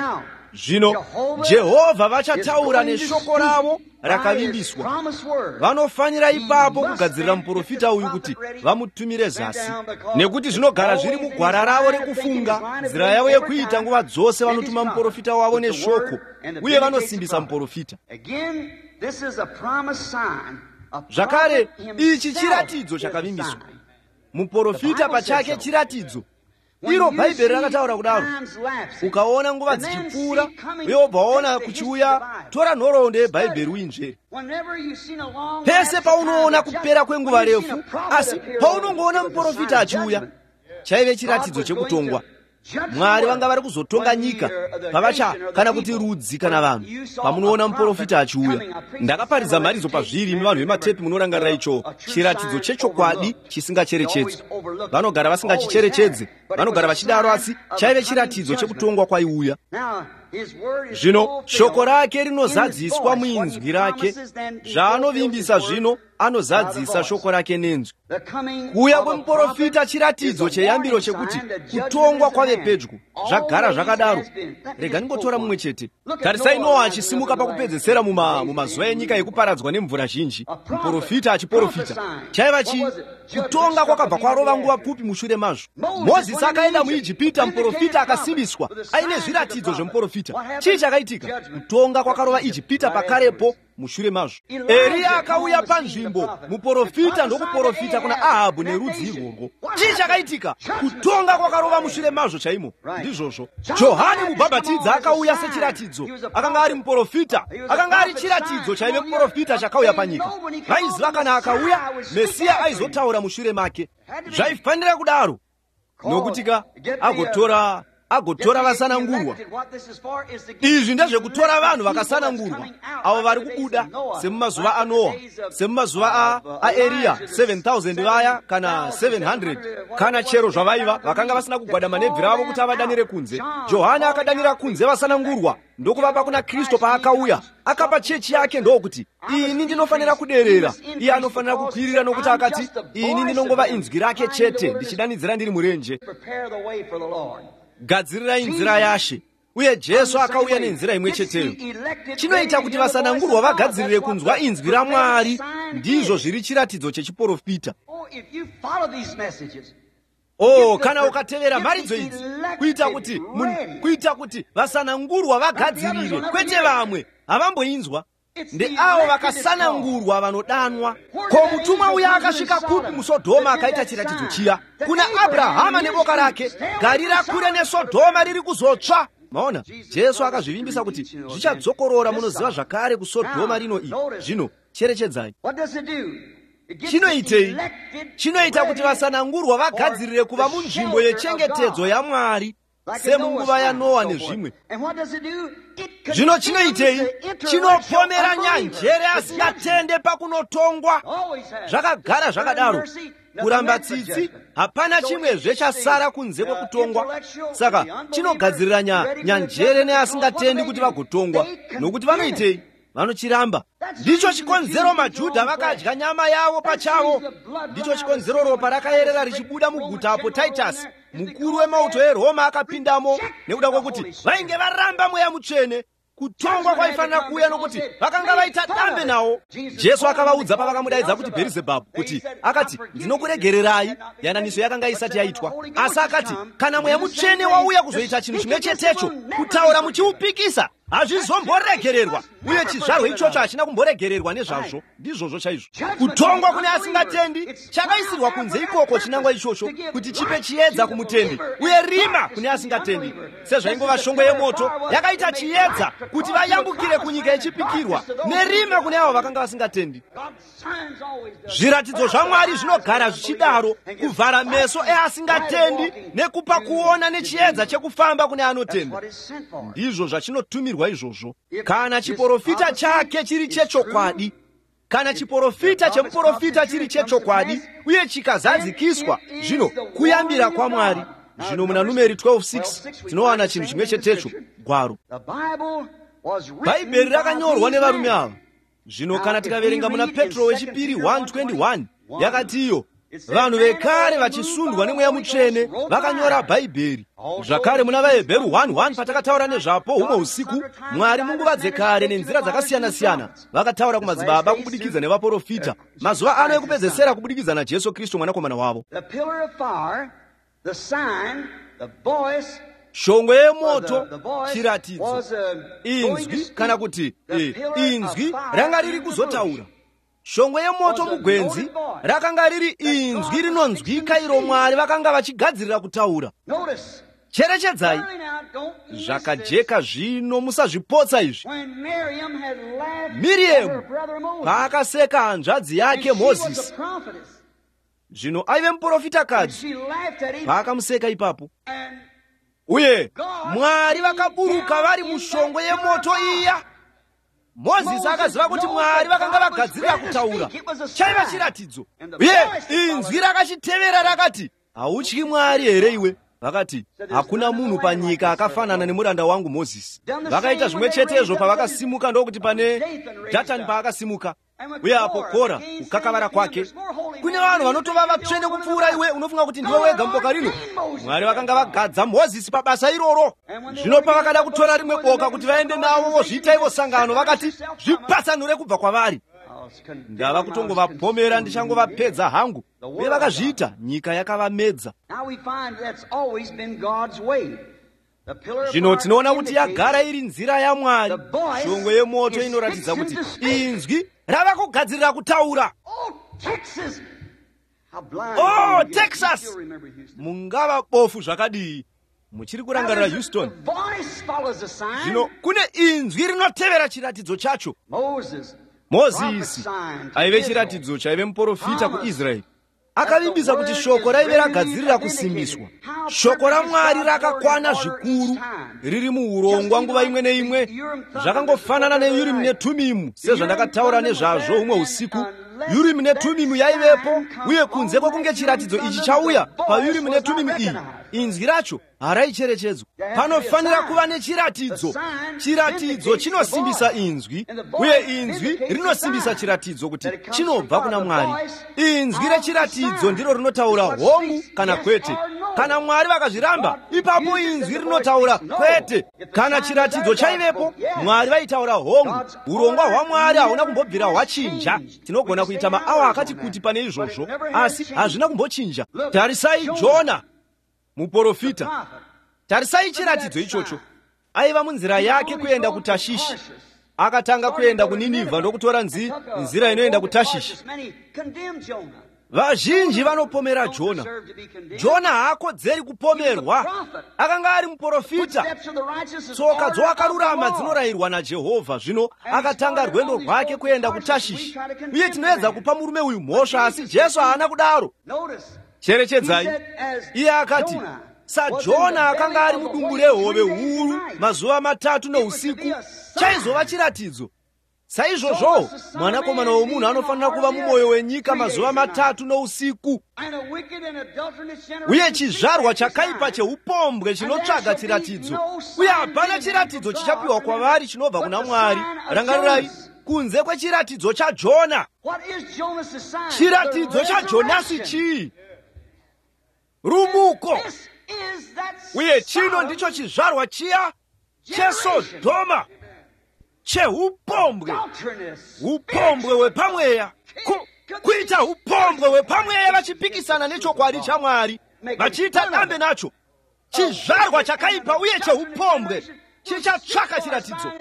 Zvino Jehovha vachataura neshoko ravo rakavimbiswa. Vanofanira ipapo kugadzirira muprofita uyu kuti vamutumire zasi, nekuti zvinogara zviri mugwara ravo rekufunga. Nzira yavo yekuita nguva dzose vanotuma muprofita wavo neshoko, uye vanosimbisa muprofita. Zvakare, ichi chiratidzo chakavimbiswa. Muprofita pachake chiratidzo. Iro Bhaibheri rakataura kudaro. Ukaona nguva dzichipfuura uye wobva waona kuchiuya, tora nhoroondo yeBhaibheri uinzvere. Pese paunoona kupera kwenguva refu, asi paunongoona muprofita achiuya, chaive chiratidzo chekutongwa. Mwari vanga vari kuzotonga nyika pavacha, kana kuti rudzi kana vanhu, pamunoona muprofita achiuya. Ndakaparidza mharidzo pazviri, imi vanhu vematepi munorangarira icho chiratidzo chechokwadi chisingacherechedzwi. Vanogara vasingachicherechedze, vanogara vachidaro, asi chaive chiratidzo chekutongwa kwaiuya. Zvino shoko rake rinozadziswa muinzwi rake. Zvaanovimbisa zvino anozadzisa shoko rake nenzwi. Kuuya kwemuprofita chiratidzo cheyambiro chekuti kutongwa kwave pedyo. Zvagara zvakadaro. Rega ndingotora mumwe chete. Tarisai Noa achisimuka pakupedzesera mumazuva enyika yekuparadzwa nemvura zhinji. Muprofita achiprofita. Chaiva kutonga kwakabva kwarova nguva pfupi mushure mazvo. Mozisi akaenda muIjipita, muprofita akasimbiswa aine zviratidzo zvemuprofita. Chii chakaitika? Kutonga kwakarova Ijipita pakarepo mushure mazvo. Eria akauya panzvimbo, muprofita ndokuprofita kuna Ahabhu nerudzi irworwo. Chii chakaitika? Kutonga kwakarova mushure mazvo chaimo. Ndizvozvo Johani Mubhabhatidza akauya sechiratidzo. Akanga ari muprofita, akanga ari chiratidzo chaive muprofita chakauya panyika. Vaiziva kana akauya Mesiya aizotaura mushure make. Zvaifanira kudaro, nokutika agotora vasanangurwa. Izvi ndezvekutora vanhu vakasanangurwa, avo vari kubuda semumazuva aNoa, semumazuva aEria, 7,000 vaya kana 700, kana chero zvavaiva, vakanga vasina kugwadama nebvi ravo kuti avadanire kunze. Johani akadanira kunze vasanangurwa, ndokuvapa kuna Kristu paakauya. Akapa chechi yake ndokuti, ini ndinofanira kuderera, iye anofanira kukwirira, nokuti akati, ini ndinongova inzwi rake chete ndichidanidzira ndiri murenje. Gadzirirai nzira yaShe. Uye Jesu akauya nenzira imwe cheteyo. Chinoita kuti vasanangurwa vagadzirire kunzwa inzwi raMwari. Ndizvo zviri chiratidzo chechiprofita. Kana ukatevera mharidzo idzi, kuita kuti vasanangurwa vagadzirire, kwete vamwe havamboinzwa. Ndeavo vakasanangurwa vanodanwa. Ko mutumwa uya akasvika kupi muSodhoma akaita chiratidzo chiya? Kuna Abrahama neboka rake, garira kure neSodhoma riri kuzotsva. Maona, Jesu akazvivimbisa kuti zvichadzokorora, munoziva zvakare kuSodhoma rino iyi. Zvino cherechedzai. Chinoitei? Chinoita kuti vasanangurwa vagadzirire kuva munzvimbo yechengetedzo yaMwari, semunguva yaNoa nezvimwe. Zvino chinoitei? Chinopomera nyanjere asingatende pakunotongwa. Zvakagara zvakadaro. Kuramba tsitsi, hapana chimwezve chasara kunze kwekutongwa. Saka chinogadzirira nyanjere neasingatendi kuti vagotongwa. Nokuti vanoitei? Vanochiramba. Ndicho chikonzero maJudha vakadya nyama yavo pachavo. Ndicho chikonzero ropa rakayerera richibuda muguta apo Titus, mukuru wemauto eRoma, akapindamo, nekuda kwokuti vainge varamba Mweya Mutsvene. Kutongwa kwaifanira kuuya nokuti vakanga vaita dambe nawo. Jesu akavaudza pavakamudaidza kuti Bherizebhabhu, kuti akati, ndinokuregererai. Yananiso yakanga isati yaitwa. Asi akati, kana Mweya Mutsvene wauya kuzoita chinhu chimwe chetecho, kutaura muchiupikisa, hazvizomboregererwa. Uye chizvarwa ichocho hachina kumboregererwa nezvazvo. Ndizvozvo chaizvo. Kutongwa kune asingatendi chakaisirwa kunze ikoko chinangwa ichocho, kuti chipe chiedza kumutendi, uye rima kune asingatendi. Sezvaingova shongwe yemoto yakaita chiedza kuti vayambukire kunyika yechipikirwa, nerima kune avo vakanga vasingatendi. Zviratidzo zvaMwari zvinogara zvichidaro, kuvhara meso easingatendi nekupa kuona nechiedza chekufamba kune anotenda. Ndizvo zvachinotumirwa izvozvo. Kana chiprofita chake chiri chechokwadi, kana chiprofita chemuprofita chiri chechokwadi, uye chikazadzikiswa, zvino kuyambira kwaMwari. Zvino muna Numeri 12:6 tinowana chinhu chimwe chetecho, gwaro. Bhaibheri rakanyorwa nevarume ava. Zvino kana tikaverenga muna Petro wechipiri 1:21, yakati iyo, vanhu vekare vachisundwa nemweya mutsvene vakanyora bhaibheri. Zvakare muna vaHebheru 1:1 patakataura nezvapo humwe usiku, Mwari munguva dzekare nenzira dzakasiyana-siyana vakataura kumadzibaba kubudikidza nevaprofita, mazuva ano ekupedzesera kubudikidza naJesu Kristu mwanakomana wavo. Shongwe yemoto, chiratidzo, inzwi kana kuti inzwi ranga riri kuzotaura. Shongwe yemoto mugwenzi rakanga riri inzwi rinonzwika iro Mwari vakanga vachigadzirira kutaura. Cherechedzai, zvakajeka zvino, musazvipotsa izvi. Miriamu paakaseka hanzvadzi yake Mozisi, zvino aive muprofitakadzi, paakamuseka ipapo, uye Mwari vakaburuka vari mushongwe yemoto iya. Mozisi akaziva kuti Mwari vakanga vagadzirira kutaura, chaiva chiratidzo, uye inzwi rakachitevera rakati, hautyi Mwari here iwe? Vakati, hakuna munhu panyika akafanana nemuranda wangu Mozisi. Vakaita zvimwe chetezvo pavakasimuka, ndokuti pane Dhatani paakasimuka, uye apo Kora kukakavara kwake. Kune vanhu vanotova vatsvene kupfuura iwe, unofunga kuti ndiwe wega muboka rino. Mwari vakanga vagadza Mozisi pabasa iroro. Zvino pavakada kutora rimwe boka kuti vaende navo vozviita ivo sangano, vakati zvipatsanure kubva kwavari. Ndava kutongovapomera ndichangovapedza hangu, uye vakazviita, nyika yakavamedza. Zvino tinoona kuti yagara iri nzira yaMwari. Shongwe yemoto inoratidza kuti inzwi rava kugadzirira kutaura. Oh, Texas! Mungava bofu zvakadii. Muchiri kurangarira Houston. Zvino kune inzwi rinotevera chiratidzo chacho. Mozisi aive chiratidzo chaive muprofita kuIsraeri. Akavimbisa kuti shoko raive ragadzirira kusimbiswa. Shoko raMwari rakakwana zvikuru, riri muurongwa nguva imwe neimwe. Zvakangofanana neUrimu neTumimu, sezvandakataura nezvazvo humwe usiku. Urimu neTumimu yaivepo, uye kunze kwokunge chiratidzo ichi chauya paUrimu neTumimu iyi, inzwi racho haraicherechedzwa. Panofanira kuva nechiratidzo. Chiratidzo chinosimbisa inzwi, uye inzwi rinosimbisa chiratidzo kuti chinobva kuna Mwari. Inzwi rechiratidzo ndiro rinotaura hongu kana kwete. Kana Mwari vakazviramba, ipapo inzwi rinotaura kwete. Kana chiratidzo chaivepo, Mwari vaitaura hongu. Urongwa hwaMwari hauna kumbobvira hwachinja. Tinogona kuita maawa akati kuti pane izvozvo, asi hazvina kumbochinja. Tarisai Jona muprofita. Tarisai chiratidzo ichocho. Aiva munzira yake kuenda kuTashishi. Akatanga kuenda kuNinivha ndokutora nzira inoenda kuTashishi. Vazhinji vanopomera Jona. Jona haakodzeri kupomerwa. Akanga ari muprofita. Tsoka dzowakarurama dzinorayirwa naJehovha. Zvino akatanga rwendo rwake kuenda kuTashishi. Uye tinoedza kupa murume uyu mhosva, asi Jesu haana kudaro. Cherechedzai, iye akati, saJona akanga ari mudumbu rehove huru mazuva 3 neusiku, chaizova chiratidzo. Saizvozvo, mwanakomana womunhu anofanira kuva mumwoyo wenyika mazuva 3 neusiku. Uye chizvarwa chakaipa cheupombwe chinotsvaga chiratidzo. Uye hapana chiratidzo chichapiwa kwavari chinobva kuna Mwari. Rangarirai, kunze kwechiratidzo chaJona. Chiratidzo chaJonasi chii? Rumuko. Uye chino ndicho chizvarwa chiya cheSodhoma, cheupombwe, upombwe hwepamweya. Kuita upombwe hwepamweya vachipikisana nechokwadi chaMwari, vachiita dambe nacho. Chizvarwa chakaipa uye cheupombwe chichatsvaka chiratidzo,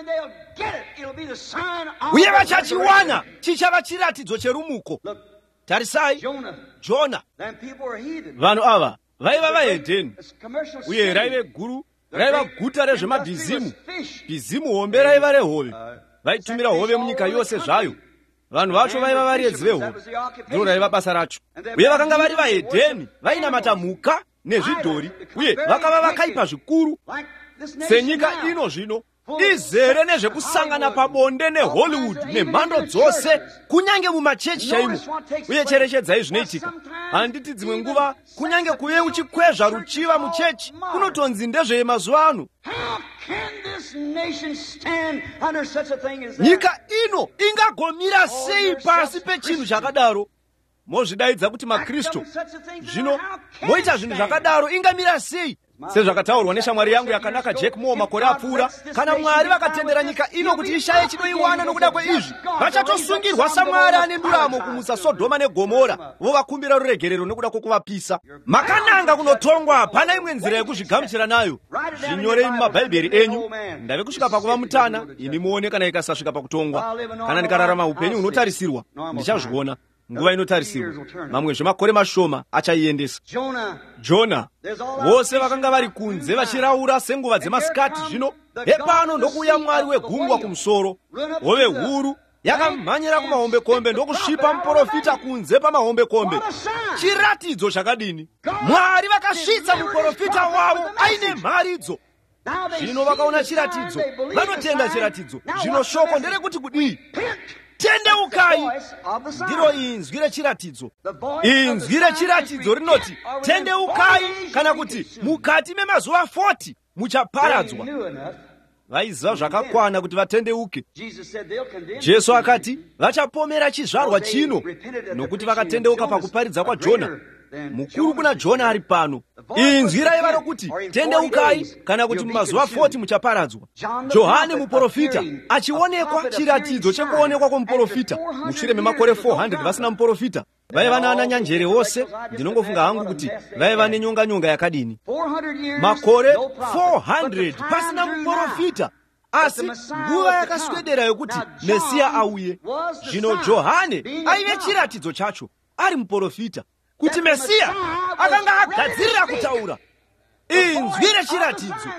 uye vachachiwana, chichava chiratidzo cherumuko. Tarisai Jona. Vanhu ava vaiva vahedheni, uye raive guru, raiva guta rezvemabhizimu. Bhizimu hombe raiva rehove. Vaitumira hove munyika yose zvayo. Vanhu vacho vaiva varedzi vehove, ndiro raiva basa racho. Uye vakanga vari vahedheni, vainamata mhuka nezvidhori, uye vakava vakaipa zvikuru. Senyika ino zvino izere nezvekusangana pabonde neHollywood nemhando dzose, kunyange mumachechi chaimo. Uye cherechedzai zvinoitika. Handiti dzimwe nguva kunyange kuve uchikwezva ruchiva muchechi kunotonzi ndezvemazuva ano. Nyika ino ingagomira sei pasi pechinhu chakadaro? mozvidaidza kuti maKristu. Zvino moita zvinhu zvakadaro ingamira sei? Sezvakataurwa neshamwari yangu yakanaka Jack Moore makore apfuura, kana Mwari vakatendera nyika ino kuti ishaye chinoiwana nokuda kweizvi, vachatosungirwa saMwari ane nduramo kumutsa Sodhoma neGomora, vovakumbira ruregerero nokuda kwokuvapisa. Makananga kunotongwa, hapana imwe nzira yekuzvigamuchira nayo. Zvinyorei mumabhaibheri enyu. Ndave kusvika pakuva mutana, imi muone kana ikasasvika pakutongwa. Kana ndikararama upenyu hunotarisirwa, ndichazviona. Nguva inotarisirwa, mamwe zvemakore mashoma achaiendesa. Jona, vose vakanga vari kunze vachiraura senguva dzemasikati. Zvino hepano ndokuuya Mwari wegungwa kumusoro, hove huru yakamhanyira kumahombekombe ndokusvipa muprofita kunze pamahombekombe. Chiratidzo chakadini! Mwari vakasvitsa muprofita wavo aine mharidzo. Zvino vakaona chiratidzo, vanotenda chiratidzo. Zvino shoko nderekuti kudii? Tendeukai! Ndiro inzwi rechiratidzo. Inzwi rechiratidzo rinoti tendeukai, kana kuti mukati memazuva 40 muchaparadzwa. Vaiziva zvakakwana kuti vatendeuke. Jesu akati vachapomera chizvarwa chino nokuti vakatendeuka pakuparidza kwaJona. Mukuru kuna Jona ari pano. Inzwi raiva rokuti tendeukai, kana kuti mumazuva 40 muchaparadzwa. Johani muprofita achionekwa chiratidzo chekuonekwa kwomuprofita. Mushure memakore 400 vasina muprofita, vaiva naana nyanjere wose. Ndinongofunga hangu kuti vaiva nenyonga yakadini. Makore 400 pasina muprofita, asi nguva yakaswedera yokuti Mesiya auye. Zvino Johani aive chiratidzo chacho, ari muprofita, kuti Mesiya akanga agadzirira kutaura. Inzwi rechiratidzo.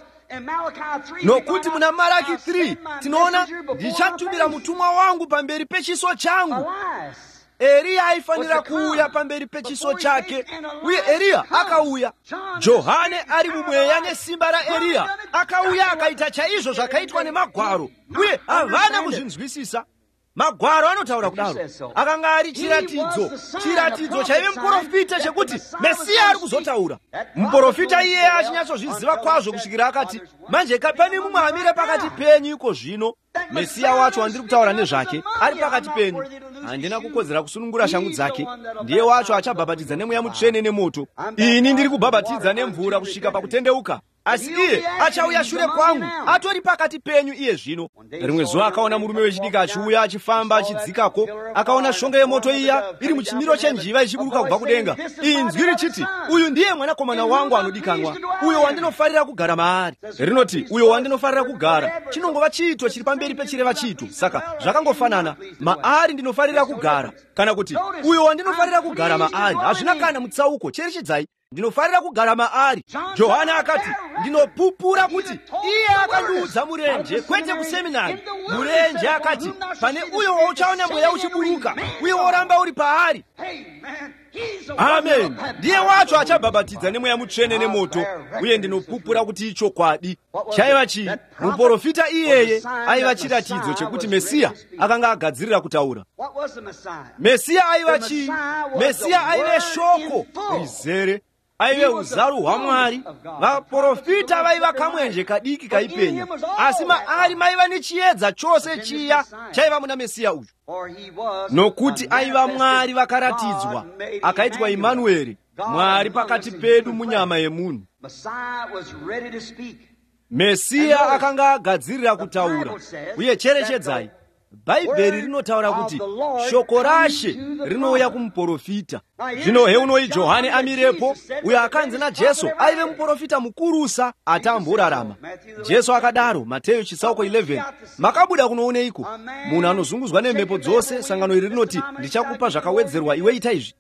Nokuti muna Malaki 3 tinoona ndichatumira mutumwa wangu pamberi pechiso changu. Eliya aifanira kuuya pamberi pechiso chake, uye Eliya akauya. Johani ari mumweya nesimba raEliya akauya akaita chaizvo zvakaitwa nemagwaro, uye havana kuzvinzwisisa. Magwaro anotaura kudaro. Akanga ari chiratidzo, chiratidzo chaive muprofita chekuti Mesiya ari kuzotaura. Muprofita iye achinyatsozviziva kwazvo kusvikira akati, manje kapani mumwe amire pakati penyu iko zvino. Mesiya wacho wandiri kutaura nezvake ari pakati penyu. Handina kukodzera kusunungura shangu dzake. Ndiye wacho achabhabhatidza nemweya mutsvene nemoto. Ini ndiri kubhabhatidza nemvura kusvika pakutendeuka. Asi iye achauya shure kwangu, atori pakati penyu iye zvino. Rimwe zuva akaona murume wechidiki achiuya achifamba achidzikako, akaona shongwe yemoto iya iri muchimiro chenjiva ichiburuka kubva kudenga. Inzwi richiti, uyu ndiye mwanakomana wangu anodikanwa, uyo wandinofarira kugara maari. Rinoti uyo wandinofarira kugara chinongova chiito chiri pamberi pechireva chiito. Saka zvakangofanana, maari ndinofarira kugara, kana kuti uyo wandinofarira kugara maari. Hazvina kana mutsauko, cherechedzai, ndinofarira kugara maari. Johani akati, ndinopupura kuti iye akandiudza murenje, kwete kuseminari. Murenje akati, pane uyo wauchaona mweya uchiburuka, uye woramba uri paari. Amen. Ndiye wacho achabhabhatidza nemweya mutsvene nemoto, uye ndinopupura kuti ichokwadi. Chaiva chii? Muprofita iyeye aiva chiratidzo chekuti Mesiya akanga agadzirira kutaura. Mesiya aiva chii? Mesiya aive shoko rizere, aive uzaru hwaMwari. Vaprofita vaiva kamwenje kadiki kaipenya, asi maari maiva nechiedza chose chiya chaiva muna Mesiya uyu. Nokuti aiva Mwari vakaratidzwa, akaitwa Imanueri, Mwari pakati pedu munyama yemunhu. Mesiya akanga agadzirira kutaura, uye cherechedzai, Bhaibheri rinotaura kuti shoko raShe rinouya kumuprofita. Zvino heunoi Johani amirepo, uyo akanzi naJesu aive muprofita mukurusa atamborarama. Jesu akadaro, Mateyu chitsauko 11, makabuda kunooneiko? Munhu anozungudzwa nemhepo dzose, sangano iri rinoti ndichakupa zvakawedzerwa, iwe ita izvi.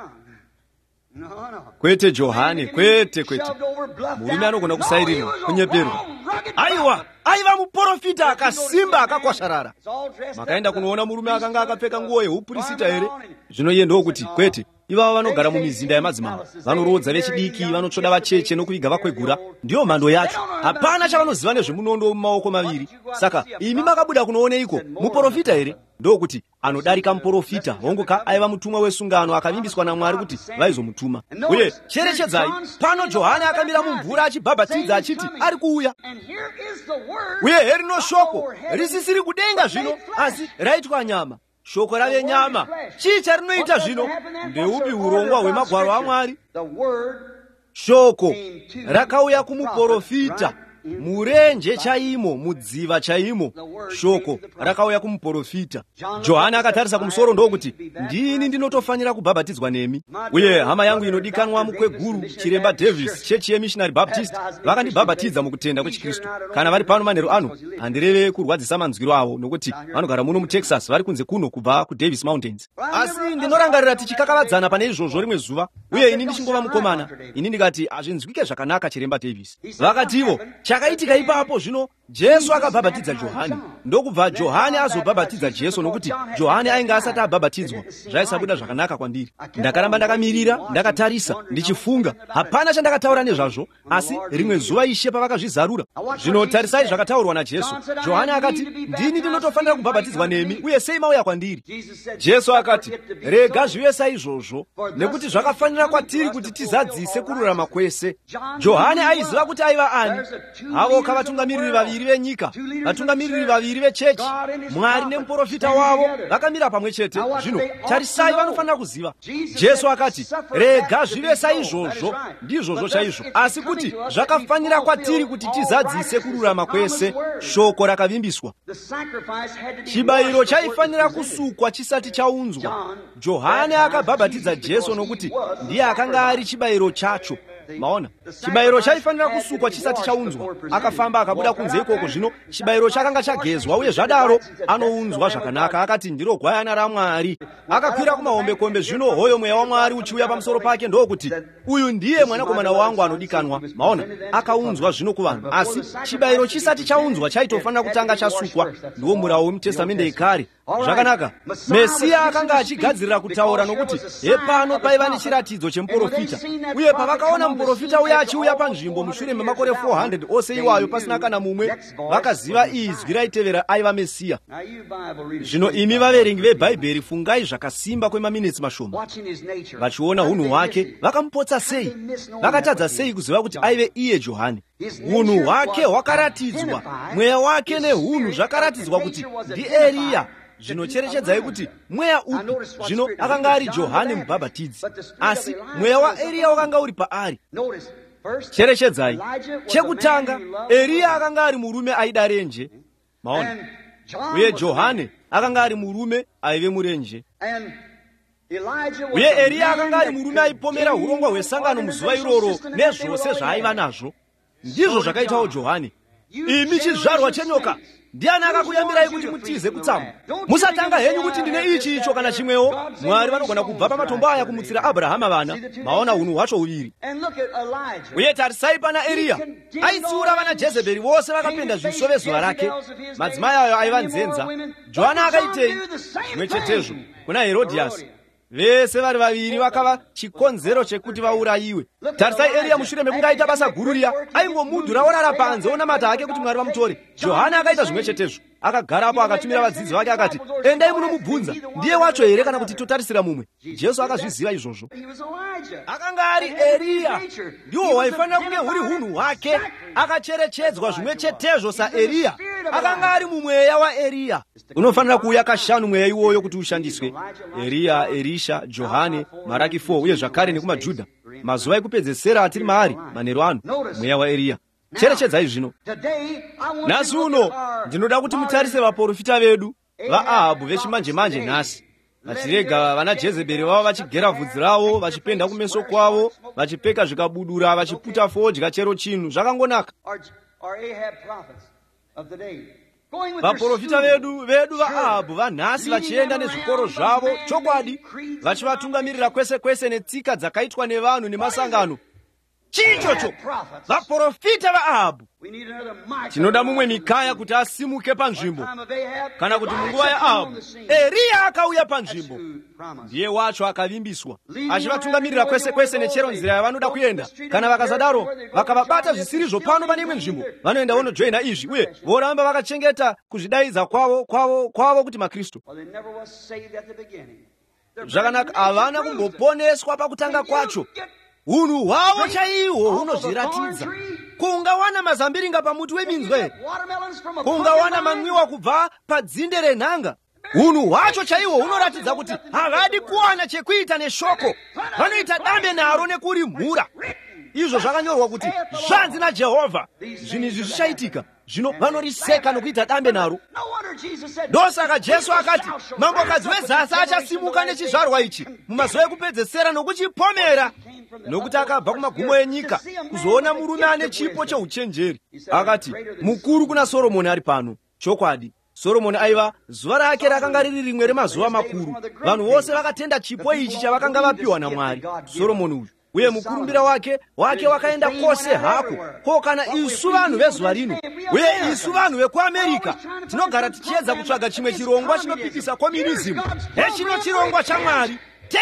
Kwete Johani, kwete. Murume anogona kusairirwa, kunyeperwa. Aiwa, aiva muprofita akasimba akakwasharara. Makaenda kunoona murume akanga akapfeka nguo yeuprista here? Zvino iye ndokuti kwete, ivava vanogara mumizinda yemadzimambo, vanorodza vechidiki, vanotsvoda vacheche nokuiga vakwegura. Ndiyo mhando yacho. Hapana chavanoziva nezvemunondo mumaoko maviri. Saka imi makabuda kunooneiko? Muprofita here? Ndokuti anodarika muprofita, hongoka aiva mutumwa wesungano akavimbiswa naMwari kuti vaizomutuma. Uye cherechedzai, pano Johani akamira mumvura achibhabhatidza achiti ari kuuya. Uye herino shoko risisiri kudenga zvino, asi raitwa nyama. shoko rave nyama. Chii charinoita zvino? Ndeupi urongwa hwemagwaro aMwari? Shoko rakauya kumuprofita murenje chaimo, mudziva chaimo. Shoko rakauya kumuprofita. Johani akatarisa kumusoro ndokuti, ndini ndinotofanira kubhabhatidzwa nemi, uye hama yangu inodikanwa mukweguru Chiremba Davis, chechi yemissionary Baptist, vakandibhabhatidza mukutenda kwechikristu. Kana vari pano manheru ano, handireve kurwadzisa manzwiro avo, nokuti vanogara muno muTexas, vari kunze kuno kubva kuDavis Mountains. Asi ndinorangarira tichikakavadzana pane izvozvo rimwe zuva, uye ini ndichingova mukomana, ini ndikati hazvinzwike zvakanaka Chiremba Davis. Vakativo, chakaitika ipapo zvino, Jesu akabhabhatidza Johani, ndokubva Johani azobhabhatidza Jesu, nokuti Johani ainge asati abhabhatidzwa. Zvaisabuda zvakanaka kwandiri. Ndakaramba ndakamirira, ndakatarisa, ndichifunga, hapana chandakataura nezvazvo, asi rimwe zuva Ishe pavakazvizarura. Zvino tarisai zvakataurwa naJesu. Johani akati, ndini ndinotofanira kubhabhatidzwa nemi, uye sei mauya kwandiri? Jesu akati, rega zvive saizvozvo, nekuti zvakafanira kwatiri kuti tizadzise kururama kwese. Johani aiziva kuti aiva ani. Havo kavatungamiriri vaviri venyika, vatungamiriri vaviri vechechi, Mwari nemuprofita wavo, vakamira pamwe chete. Zvino tarisai, vanofanira kuziva. Jesu akati, rega zvive saizvozvo, ndizvozvo chaizvo, asi kuti zvakafanira kwatiri kuti tizadzise kururama kwese. Shoko rakavimbiswa. Chibayiro chaifanira kusukwa chisati chaunzwa. Johani akabhabhatidza Jesu nokuti ndiye akanga ari chibayiro chacho. Maona, chibayiro chaifanira kusukwa chisati chaunzwa. Akafamba akabuda kunze ikoko. Zvino chibayiro chakanga chagezwa, uye zvadaro anounzwa zvakanaka. Akati, ndiro gwayana raMwari. Akakwira kumahombekombe. Zvino hoyo mweya waMwari uchiuya pamusoro pake, ndokuti uyu ndiye mwanakomana wangu anodikanwa. Maona, akaunzwa zvino kuvanhu. Asi chibayiro chisati chaunzwa chaitofanira kutanga chasukwa. Ndiwo murau wemuTestamende ekare. Zvakanaka, Mesiya akanga achigadzirira kutaura, nokuti hepano paiva nechiratidzo chemuprofita. Uye pavakaona muprofita uya achiuya panzvimbo mushure memakore 400 ose iwayo pasina kana mumwe, vakaziva izwi raitevera aiva Mesiya. Zvino imi vaverengi veBhaibheri, fungai zvakasimba kwemaminitsi mashoma. Vachiona unhu hwake, vakamupotsa sei? Vakatadza sei kuziva kuti aive iye Johani? Unhu hwake hwakaratidzwa, mweya wake neunhu zvakaratidzwa kuti ndiEriya. Zvinocherechedzai kuti mweya upi? Zvino akanga ari Johani mubhabhatidzi, asi mweya waEriya wakanga uri paari. Cherechedzai, chekutanga Eriya akanga ari murume aida renje. Maona, uye Johani akanga ari murume aive murenje. Uye Eriya akanga ari murume aipomera urongwa hwesangano muzuva iroro nezvose zvaaiva nazvo. Ndizvo zvakaitawo Johani. Imi chizvarwa chenyoka, ndiani akakuyambirai kuti mutize kutsamwa? Musatanga henyu kuti ndine ichi icho kana chimwewo. Mwari vanogona kubva pamatombo aya kumutsira Abrahama vana. Maona unhu hwacho huviri. Uye tarisai pana Eriya, aitsiura vana Jezebheri vose vakapenda zviso vezuva rake. Madzimai ayo aiva nzenza. Johani akaitei? Zvimwe chetezvo kuna Herodhiasi. Vese vari vaviri vakava chikonzero chekuti vaurayiwe. Tarisai Eriya mushure mekunge aita basa guru riya, aingomudhura orara panze onamata hake kuti Mwari vamutore. Johani akaita zvimwe chetezvo. Akagarapo akatumira vadzidzi vake akati, endai munomubvunza, ndiye wacho here kana kuti totarisira mumwe? Jesu akazviziva izvozvo. Akanga ari Eriya, ndiwo waifanira kunge huri hunhu hwake. Akacherechedzwa zvimwe chetezvo saEriya. Akanga ari mumweya waEriya. Unofanira kuuya kashanu mweya iwoyo kuti ushandiswe. Eriya, Elisha, Johani, Maraki 4, uye zvakare nekumaJudha. Mazuva ekupedzesera atiri maari manheru ano, mweya waEriya. Cherechedzai zvino. Nhasi uno ndinoda kuti mutarise vaprofita vedu vaAhabhu vechimanje-manje nhasi. Vachirega vana Jezebheri vavo vachigera vhudzi ravo, vachipenda kumeso kwavo, vachipfeka zvikabudura, vachiputa fodya chero chinhu. Zvakangonaka. Vaprofita vedu vaAhabhu vanhasi vachienda nezvikoro zvavo, chokwadi, vachivatungamirira kwese kwese netsika dzakaitwa nevanhu nemasangano. Chichocho vaprofita vaAhabhu. Tinoda mumwe Mikaya kuti asimuke panzvimbo. Kana kuti munguva yaAhabhu Eriya akauya panzvimbo, ndiye wacho akavimbiswa, achivatungamirira kwese kwese nechero nzira yavanoda kuenda. Kana vakazadaro vakavabata zvisirizvo pano pane imwe nzvimbo, vanoenda vonojoina izvi, uye voramba vakachengeta kuzvidaidza kwavo kuti maKristu. Zvakanaka, havana kumboponeswa pakutanga kwacho. Unhu hwavo chaihwo hunozviratidza. Kungawana mazambiringa pamuti weminzwe, kungawana manwiwa kubva padzinde renhanga. unhu hwacho chaiwo hunoratidza kuti havadi kuwana chekuita neshoko, vanoita dambe naro nekurimhura. Izvo zvakanyorwa kuti zvanzi naJehovha, zvinhu izvi zvichaitika. Zvino vanoriseka nokuita dambe naro. Ndosaka Jesu akati mambokadzi wezasi achasimuka nechizvarwa ichi mumazuva ekupedzesera nokuchipomera, nokuti akabva kumagumo enyika kuzoona murume ane chipo cheuchenjeri. Akati mukuru kuna Soromoni ari pano. Chokwadi, Soromoni aiva zuva rake rakanga riri rimwe remazuva makuru. Vanhu vose vakatenda chipo ichi chavakanga vapiwa naMwari. Soromoni uyu uye mukurumbira wake wakaenda kwose hako. Ko kana isu vanhu vezuva rino uye isu vanhu vekuAmerika tinogara tichiedza kutsvaga chimwe chirongwa chinopikisa communism, hechino chirongwa chaMwari.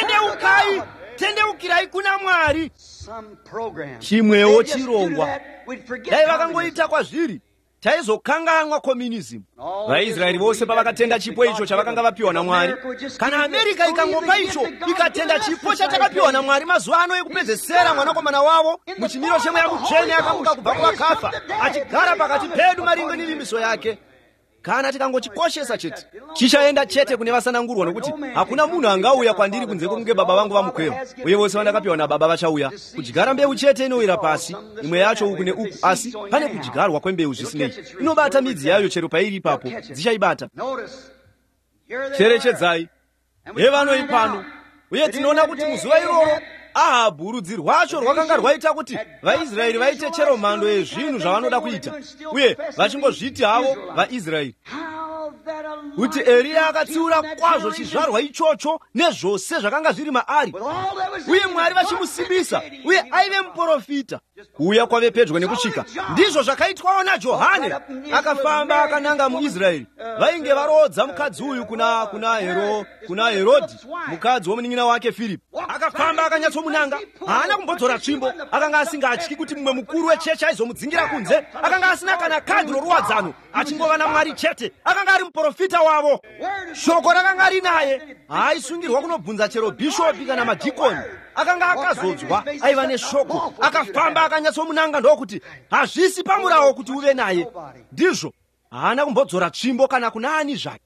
Tendeukirai kuna Mwari. Chimwewo chirongwa dai vakangoita kwazviri taizokanganwa communism. VaIsraeri vose pavakatenda chipo icho chavakanga vapiwa naMwari. Kana Amerika ikangopa icho ikatenda chipo chatakapiwa naMwari mazuva ano ekupedzesera, mwanakomana wavo muchimiro chemweya mutsvene akamuka kubva kuvakafa achigara pakati pedu maringe nevimbiso yake. Kana tikangochikoshesa chete chichaenda chete kune vasanangurwa, nokuti hakuna munhu angauya kwandiri kunze kwokunge baba vangu vamukweva, uye vose vandakapiwa nababa vachauya. Kudyara mbeu chete inowira pasi, imwe yacho uku neuku, asi pane kudyarwa kwembeu zvisinei. Inobata midzi yayo chero pairi ipapo, dzichaibata. Cherechedzai evanoi pano, uye tinoona kuti muzuva iroro Ahabhu rudzi rwacho rwakanga rwaita kuti vaIsraeri vaite chero mhando yezvinhu zvavanoda kuita, uye vachingozviti havo vaIsraeri. Kuti Eria akatsiura kwazvo chizvarwa ichocho nezvose zvakanga zviri maari, uye Mwari vachimusimbisa, uye aive muprofita. Kuuya kwave pedyo nekusvika ndizvo zvakaitwawo naJohane. Akafamba akananga muIsraeri. Vainge varodza mukadzi uyu kuna Herodhi, mukadzi womunin'ina wake Filipi. Akafamba akanyatsomunanga, haana kumbodzora tsvimbo. Akanga asingatyi kuti mumwe mukuru wechechi aizomudzingira kunze. Akanga asina kana kadhi roruwadzano, achingova naMwari chete. Akanga ari muprofita wavo. Shoko rakanga rinaye, haaisungirwa kunobvunza chero bhishopi kana madhikoni. Akanga akazodzwa, aiva neshoko. Akafamba akanyatsomunanga, ndokuti hazvisi pamurawo kuti uve naye. Ndizvo haana kumbodzora tsvimbo kana kuna ani zvake.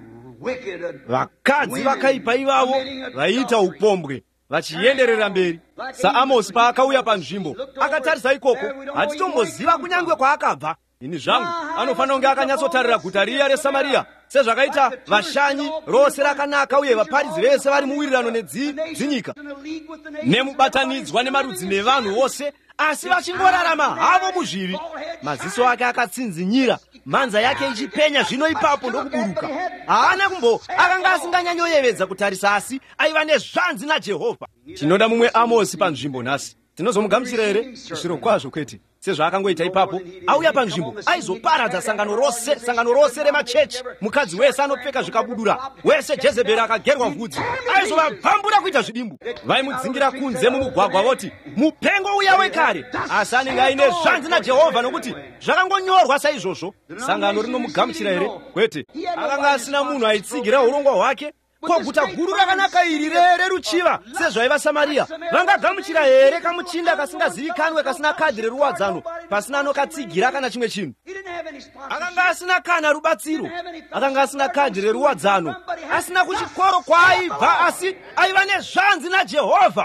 Vakadzi vakaipa ivavo vaiita upombwe vachienderera mberi. SaAmosi paakauya panzvimbo akatarisa ikoko, hatitomboziva kunyange kwaakabva. Ini zvangu anofanira kunge akanyatsotarira guta riya reSamaria sezvakaita vashanyi rose rakanaka, uye vaparidzi vese vari muwirirano nedzinyika nemubatanidzwa nemarudzi nevanhu vose, asi vachingorarama havo muzvivi. Maziso ake akatsinzinyira, mhanza yake ichipenya zvino ipapo ndokuburuka. Haana akanga asinganyanyoyevedza kutarisa, asi aiva nezvanzi naJehovha. Tinoda mumwe Amosi panzvimbo nhasi. Tinozomugamuchira here? Zviro kwazvo kwete. Sezvaakangoita ipapo, auya panzvimbo aizoparadza sangano rose remachechi. Mukadzi wese anopfeka zvikabudura, wese Jezebheri akagerwa vhudzi, aizovabvambura kuita zvidimbu. Vaimudzingira kunze mumugwagwa voti mupengo uya wekare, asi anenge aine zvanzi naJehovha, nokuti zvakangonyorwa saizvozvo. Sangano rinomugamuchira here? Kwete. Akanga asina munhu aitsigira urongwa hwake. Ko guta guru rakanaka iri reruchiva sezvaiva Samaria, vangagamuchira here kamuchinda kasingazivikanwe kasina kadhi reruwadzano, pasina anokatsigira kana chimwe chinhu? Akanga asina kana rubatsiro, akanga asina kadhi reruwadzano, asina kuchikoro kwaaibva, asi aiva nezvanzi naJehovha.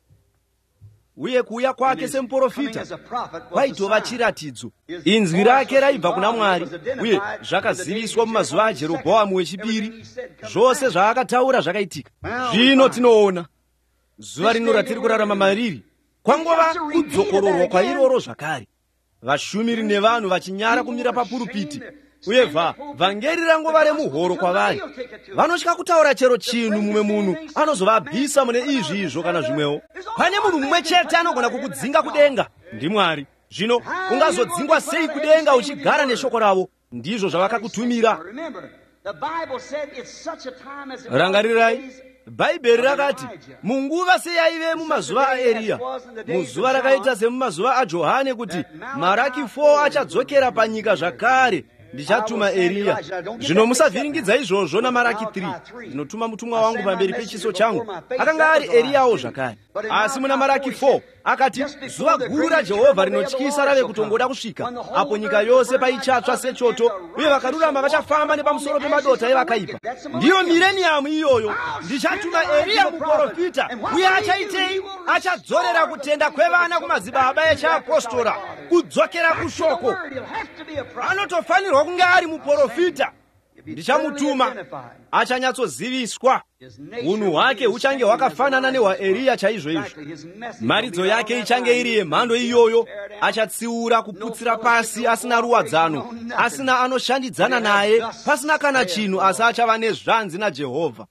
Uye kuuya kwake semuprofita kwaitova chiratidzo. Inzwi rake raibva kuna Mwari, uye zvakaziviswa mumazuva aJerobhoamu wechipiri. Zvose zvaakataura zvakaitika. Zvino tinoona zuva rino ratiri kurarama mariri kwangova kudzokororwa kwairoro zvakare. Vashumiri nevanhu vachinyara kumira papurupiti, uye vhangeri rangova remuhoro kwavari. Vanotya kutaura chero chinhu. Mumwe munhu anozovabvisa mune izvo kana zvimwewo. Pane munhu mumwe chete anogona kukudzinga kudenga, ndiMwari. Zvino ungazodzingwa sei kudenga uchigara neshoko ravo? Ndizvo zvavakakutumira. Rangarirai, Bhaibheri rakati munguva seyaive mumazuva aEria, muzuva rakaita semumazuva aJohane, kuti maraki 4 achadzokera panyika zvakare, ndichatuma Eliya. Zvino musavhiringidza izvozvo naMaraki 3, ndinotuma mutumwa wangu pamberi pechiso changu. Akanga ari Eliyawo zvakare. Asi muna Maraki 4 akati, zuva guru raJehovha rinotyisa rave kutongoda kusvika, apo nyika yose paichatsva sechoto, uye vakarurama vachafamba nepamusoro pemadota evakaipa. Ndiyo mireniyamu iyoyo. Ndichatuma Eliya muprofita, uye achaitei? Achadzorera kutenda kwevana kumadzibaba echiapostora, kudzokera kushoko. Anotofanirwa kunge ari muprofita. Ndichamutuma, achanyatsoziviswa. Unhu hwake huchange hwakafanana nehwaEriya chaizvo izvo. Mharidzo yake ichange iri yemhando iyoyo. Achatsiura kuputsira pasi, asina ruwadzano, asina anoshandidzana naye, pasina kana chinhu, asi achava nezvanzi naJehovha.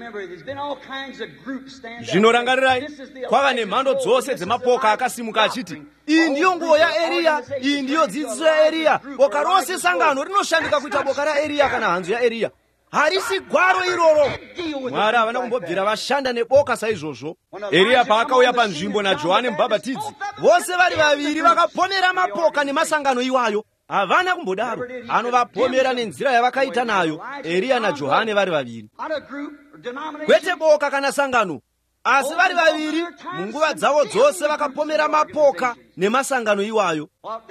Zvino rangarirai, kwava nemhando dzose dzemapoka akasimuka achiti, iyi ndiyo nguo yaEriya, iyi ndiyo dzidziso yaEriya. Boka rose sangano rinoshandika kuita boka raEriya kana hanzu yaEriya. Harisi gwaro iroro. Mwari havana kumbobvira vashanda neboka saizvozvo. Eliya paakauya panzvimbo naJohani Mubhabhatidzi, vose vari vaviri vakapomera mapoka nemasangano iwayo. Havana kumbodaro, anovapomera nenzira yavakaita nayo, Eliya naJohani vari vaviri. Kwete boka kana sangano, asi vari vaviri munguva dzavo dzose vakapomera mapoka nemasangano iwayo.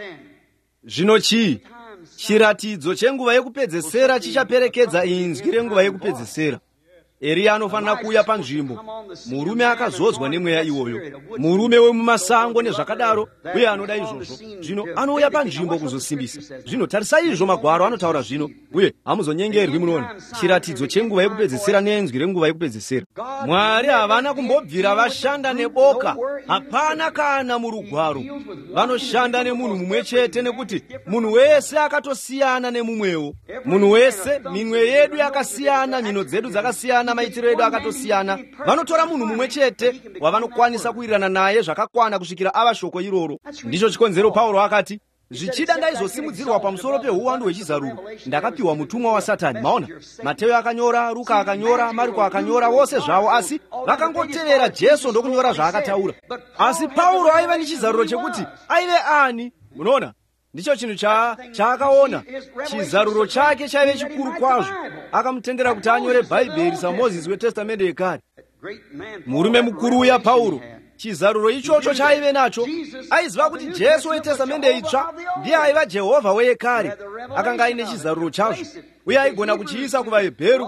Zvino chii? Chiratidzo chenguva yekupedzesera chichaperekedza inzwi renguva yekupedzesera. Eliya anofanira kuuya panzvimbo, murume akazodzwa nemweya iwoyo, murume wemumasango nezvakadaro, uye anoda izvozvo. Zvino anouya panzvimbo kuzosimbisa. Zvino tarisai izvo magwaro anotaura zvino, uye hamuzonyengerwi munoona. Chiratidzo chenguva yekupedzesera nenzwi renguva yekupedzesera. Mwari havana kumbobvira vashanda neboka, hapana kana murugwaro. Vanoshanda nemunhu mumwe chete, nekuti munhu wese akatosiyana nemumwewo. Munhu wese, minwe yedu yakasiyana, mino dzedu dzakasiyana, maitiro edu akatosiyana. Vanotora munhu mumwe chete wavanokwanisa kuwirirana naye zvakakwana kusvikira ava shoko iroro. Ndicho chikonzero Pauro akati, zvichida ndaizosimudzirwa pamusoro peuwandu hwechizaruro, ndakapiwa mutumwa waSatani. Maona, Mateo akanyora, Luka akanyora, Mariko akanyora, vose zvavo, asi vakangotevera Jesu ndokunyora zvaakataura. Asi Pauro aiva nechizaruro chekuti aive ani. Munoona, ndicho chinhu chaakaona. Chizaruro chake chaive chikuru kwazvo. Akamutendera kuti anyore Bhaibheri saMozisi weTestamende yekare. Murume mukuru uya Pauro, chizaruro ichocho chaive nacho. Aiziva kuti Jesu weTestamende itsva ndiye aiva Jehovha weyekare. Akanga aine chizaruro chazvo, uye aigona kuchiisa kuvaHebheru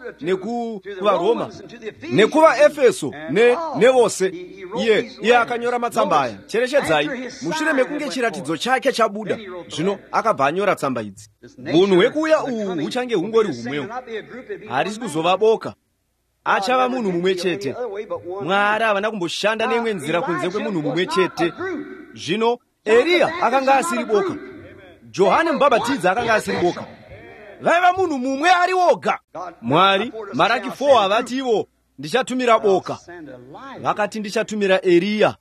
nekuvaRoma nekuvaEfeso nevose. Iye akanyora matsamba aya. Cherechedzai, mushure mekunge chiratidzo chake chabuda, zvino akabva anyora tsamba idzi. Munhu wekuuya uhu huchange hungori humwewo, harisi kuzova boka, achava munhu mumwe chete. Mwari havana kumboshanda neimwe nzira kunze kwemunhu mumwe chete. Zvino Eliya akanga asiri boka, Johani Mubhabhatidzi akanga asiri boka, vaiva munhu mumwe ari woga. Mwari, Maraki 4 havati ivo, ndichatumira boka. Vakati ndichatumira Eliya.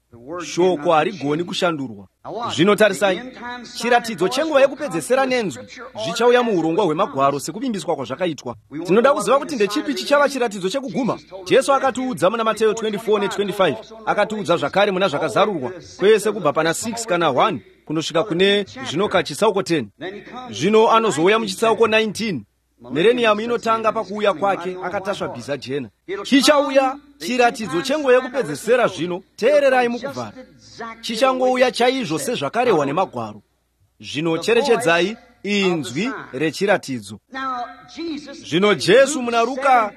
Shoko harigoni kushandurwa. Zvino tarisai, chiratidzo chenguva yekupedzesera nenzwi zvichauya muurongwa hwemagwaro sekuvimbiswa kwazvakaitwa. Tinoda kuziva kuti ndechipi chichava chiratidzo chekuguma. Jesu akatiudza muna Mateo 24 ne25, akatiudza zvakare muna zvakazarurwa, kwese kubva pana 6 kana 1 kunosvika kune zvinoka chitsauko 10. Zvino anozouya muchitsauko 19. Mireniyamu inotanga pakuuya kwake akatasva bhiza jena. Chichauya chiratidzo chenguva yekupedzesera. Zvino teererai mukuvhara, chichangouya chaizvo sezvakarehwa nemagwaro. Zvino cherechedzai inzwi rechiratidzo. Zvino Jesu muna Luka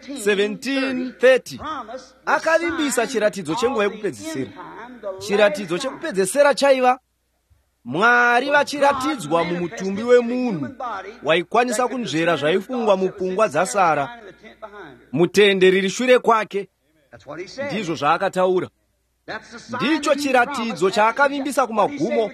17:30 akavimbisa chiratidzo chenguva yekupedzesera. Chiratidzo chekupedzesera chaiva Mwari vachiratidzwa mumutumbi wemunhu waikwanisa kunzvera zvaifungwa mupfungwa dzasara mutende riri shure kwake. Ndizvo zvaakataura. Ndicho chiratidzo chaakavimbisa kumagumo.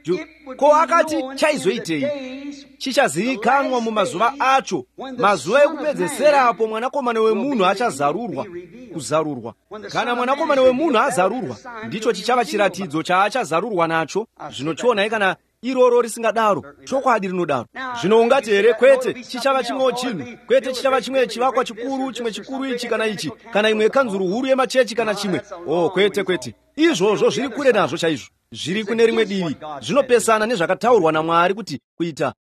Ko akati chaizoitei? Chichazivikanwa mumazuva acho, mazuva ekupedzesera, apo mwanakomana wemunhu achazarurwa. Kuzarurwa, kana mwanakomana wemunhu azarurwa, ndicho chichava chiratidzo chaachazarurwa nacho. Zvinochiona kana iroro risingadaro, chokwadi rinodaro. Zvino ungati here, kwete, chichava chimwewo chinhu, kwete, chichava chimwe chivakwa chikuru, chimwe chikuru ichi kana ichi, kana imwe kanzuru huru yemachechi kana chimwe. Kwete, kwete, izvozvo zviri kure nazvo chaizvo. Zviri kune rimwe divi, zvinopesana nezvakataurwa naMwari kuti kuita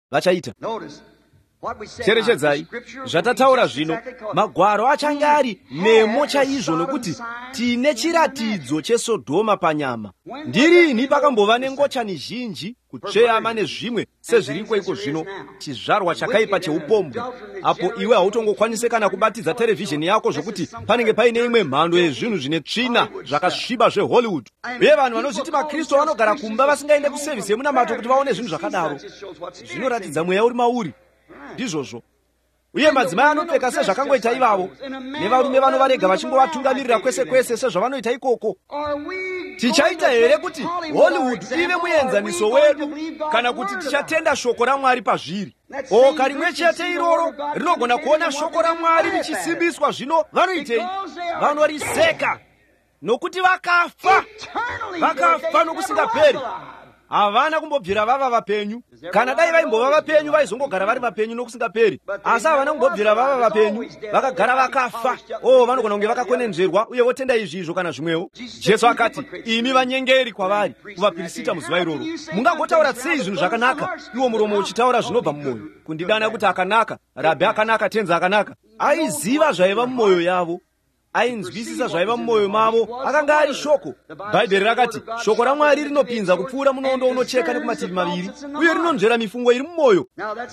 vachaita. Cherechedzai zvatataura zvino, magwaro achange ari nemo chaizvo, nokuti tine chiratidzo cheSodhoma panyama. Ndirini pakambova nengochani zhinji kutsveyama nezvimwe sezviriko iko zvino, chizvarwa chakaipa cheupombwe, apo iwe hautongokwanise kana kubatidza terevhizheni yako zvokuti panenge paine imwe mhando yezvinhu zvine tsvina zvakasviba zveHollywood. Uye vanhu vanozviti vaKristu vanogara kumba vasingaende kusevhisi yemunamato kuti vaone zvinhu zvakadaro. Zvinoratidza mweya uri mauri. Ndizvozvo. Uye madzimai anopfeka sezvakangoita ivavo, nevarume vanovarega vachingovatungamirira kwese kwese sezvavanoita ikoko. Tichaita here kuti Hollywood ive muenzaniso wedu, kana kuti tichatenda shoko raMwari pazviri? Boka rimwe chete iroro rinogona kuona shoko raMwari richisimbiswa. Zvino vanoitei? Vanoriseka, nokuti vakafa nokusingaperi. Havana kumbobvira vava vapenyu. Kana dai vaimbova vapenyu vaizongogara vari vapenyu nokusingaperi, asi havana kumbobvira vava vapenyu, vakagara vakafa. Vanogona kunge vakakwenenzverwa uye votenda izvizvo kana zvimwewo. Jesu akati, imi vanyengeri kwavari, kuvapirisita muzuva iroro. Mungangotaura sei zvinhu zvakanaka, iwo muromo uchitaura zvinobva mumwoyo? Kundidana kuti akanaka, rabhi akanaka, tenzi akanaka. Aiziva zvaiva mumwoyo yavo, ainzwisisa zvaiva mumwoyo mavo, akanga ari shoko. Bhaibheri rakati shoko raMwari rinopinza kupfuura munondo unocheka nekumativi maviri, uye rinonzvera mifungo iri mumwoyo.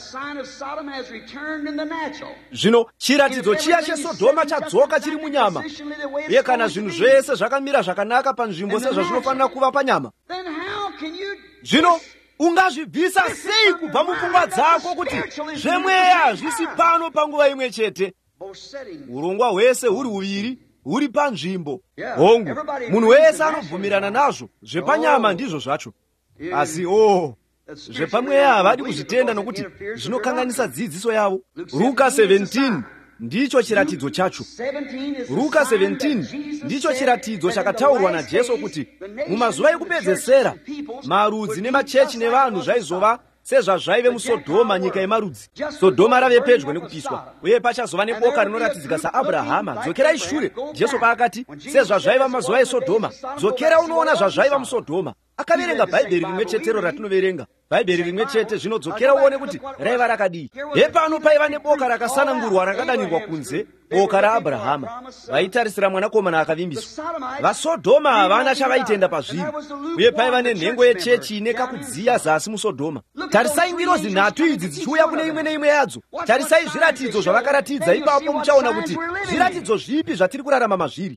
Zvino chiratidzo chiya cheSodhoma chadzoka chiri munyama, uye kana zvinhu zvese zvakamira zvakanaka panzvimbo sezvazvinofanira kuva panyama, zvino ungazvibvisa sei kubva mupfungwa dzako kuti zvemweya hazvisi pano panguva imwe chete? Urongwa hwese huri huviri huri panzvimbo. Hongu, munhu wese anobvumirana nazvo, zvepanyama ndizvo zvacho. Asi zvepamweya havadi kuzvitenda nokuti zvinokanganisa dzidziso yavo. Luka 17 ndicho chiratidzo chacho. Luka 17 ndicho chiratidzo chakataurwa naJesu kuti mumazuva ekupedzesera marudzi nemachechi nevanhu zvaizova sezvazvaive muSodhoma, nyika yemarudzi. Sodhoma rave pedyo nekupiswa, uye pachazova neboka rinoratidzika saAbhurahama. Dzokerai shure. Jesu paakati sezvazvaiva mazuva eSodhoma, dzokera unoona zvazvaiva muSodhoma. Akaverenga bhaibheri rimwe chetero ratinoverenga, bhaibheri rimwe chete. Zvino dzokera uone kuti raiva rakadii. Hepano paiva neboka rakasanangurwa rakadanirwa kunze, boka raAbhurahama. Vaitarisira mwanakomana akavimbiswa. VaSodhoma havana chavaitenda pazviri, uye paiva nenhengo yechechi ine kakudziya zasi muSodhoma. Tarisai ngirozi nhatu idzi dzichiuya kune imwe neimwe yadzo. Tarisai zviratidzo zvavakaratidza. Ipapo muchaona kuti zviratidzo zvipi zvatiri kurarama mazviri.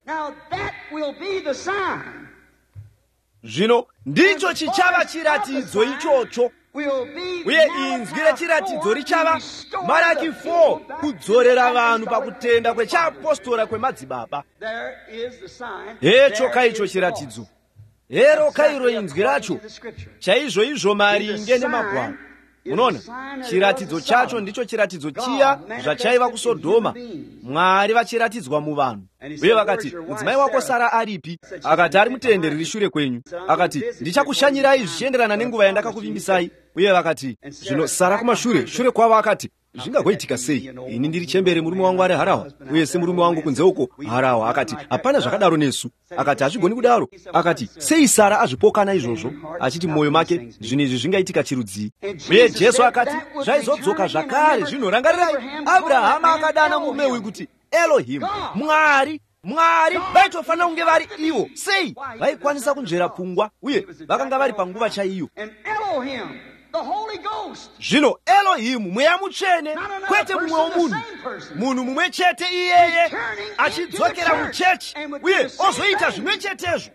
Zvino ndicho chichava chiratidzo ichocho, uye inzwi rechiratidzo richava Maraki 4, kudzorera vanhu pakutenda kwechiapostora kwemadzibaba. Hecho kaicho chiratidzo, hero kairo inzwi racho, chaizvo maringe nemagwaro. Unoona, chiratidzo chacho ndicho chiratidzo chiya zvachaiva kuSodhoma, Mwari vachiratidzwa muvanhu. Uye vakati, mudzimai wako Sara aripi? Akati, ari mutende riri shure kwenyu. Akati, ndichakushanyirai zvichienderana nenguva yandakakuvimbisai. Uye vakati, zvino Sara shure kwavo akati, zvingagoitika sei? Ini ndiri chembere, murume wangu ari harahwa, uye semurume wangu kunze uko harahwa. Akati, hapana zvakadaro nesu. Akati, hazvigoni kudaro. Akati, sei Sara azvipokana izvozvo, achiti mumwoyo make zvinhu izvi zvingaitika chirudzii? Uye Jesu akati, zvaizodzoka zvakare. Zvino rangarirai, Abhurahama akadana murume uyu kuti Elohimu, Mwari vaitofanira kunge vari ivo. Sei vaikwanisa kunzvera pfungwa, uye vakanga vari panguva chaiyo. Zvino Elohimu, mweya mutsvene, kwete mumwe womunhu, munhu mumwe chete iyeye, achidzokera muchechi uye ozoita zvimwe chetezvo.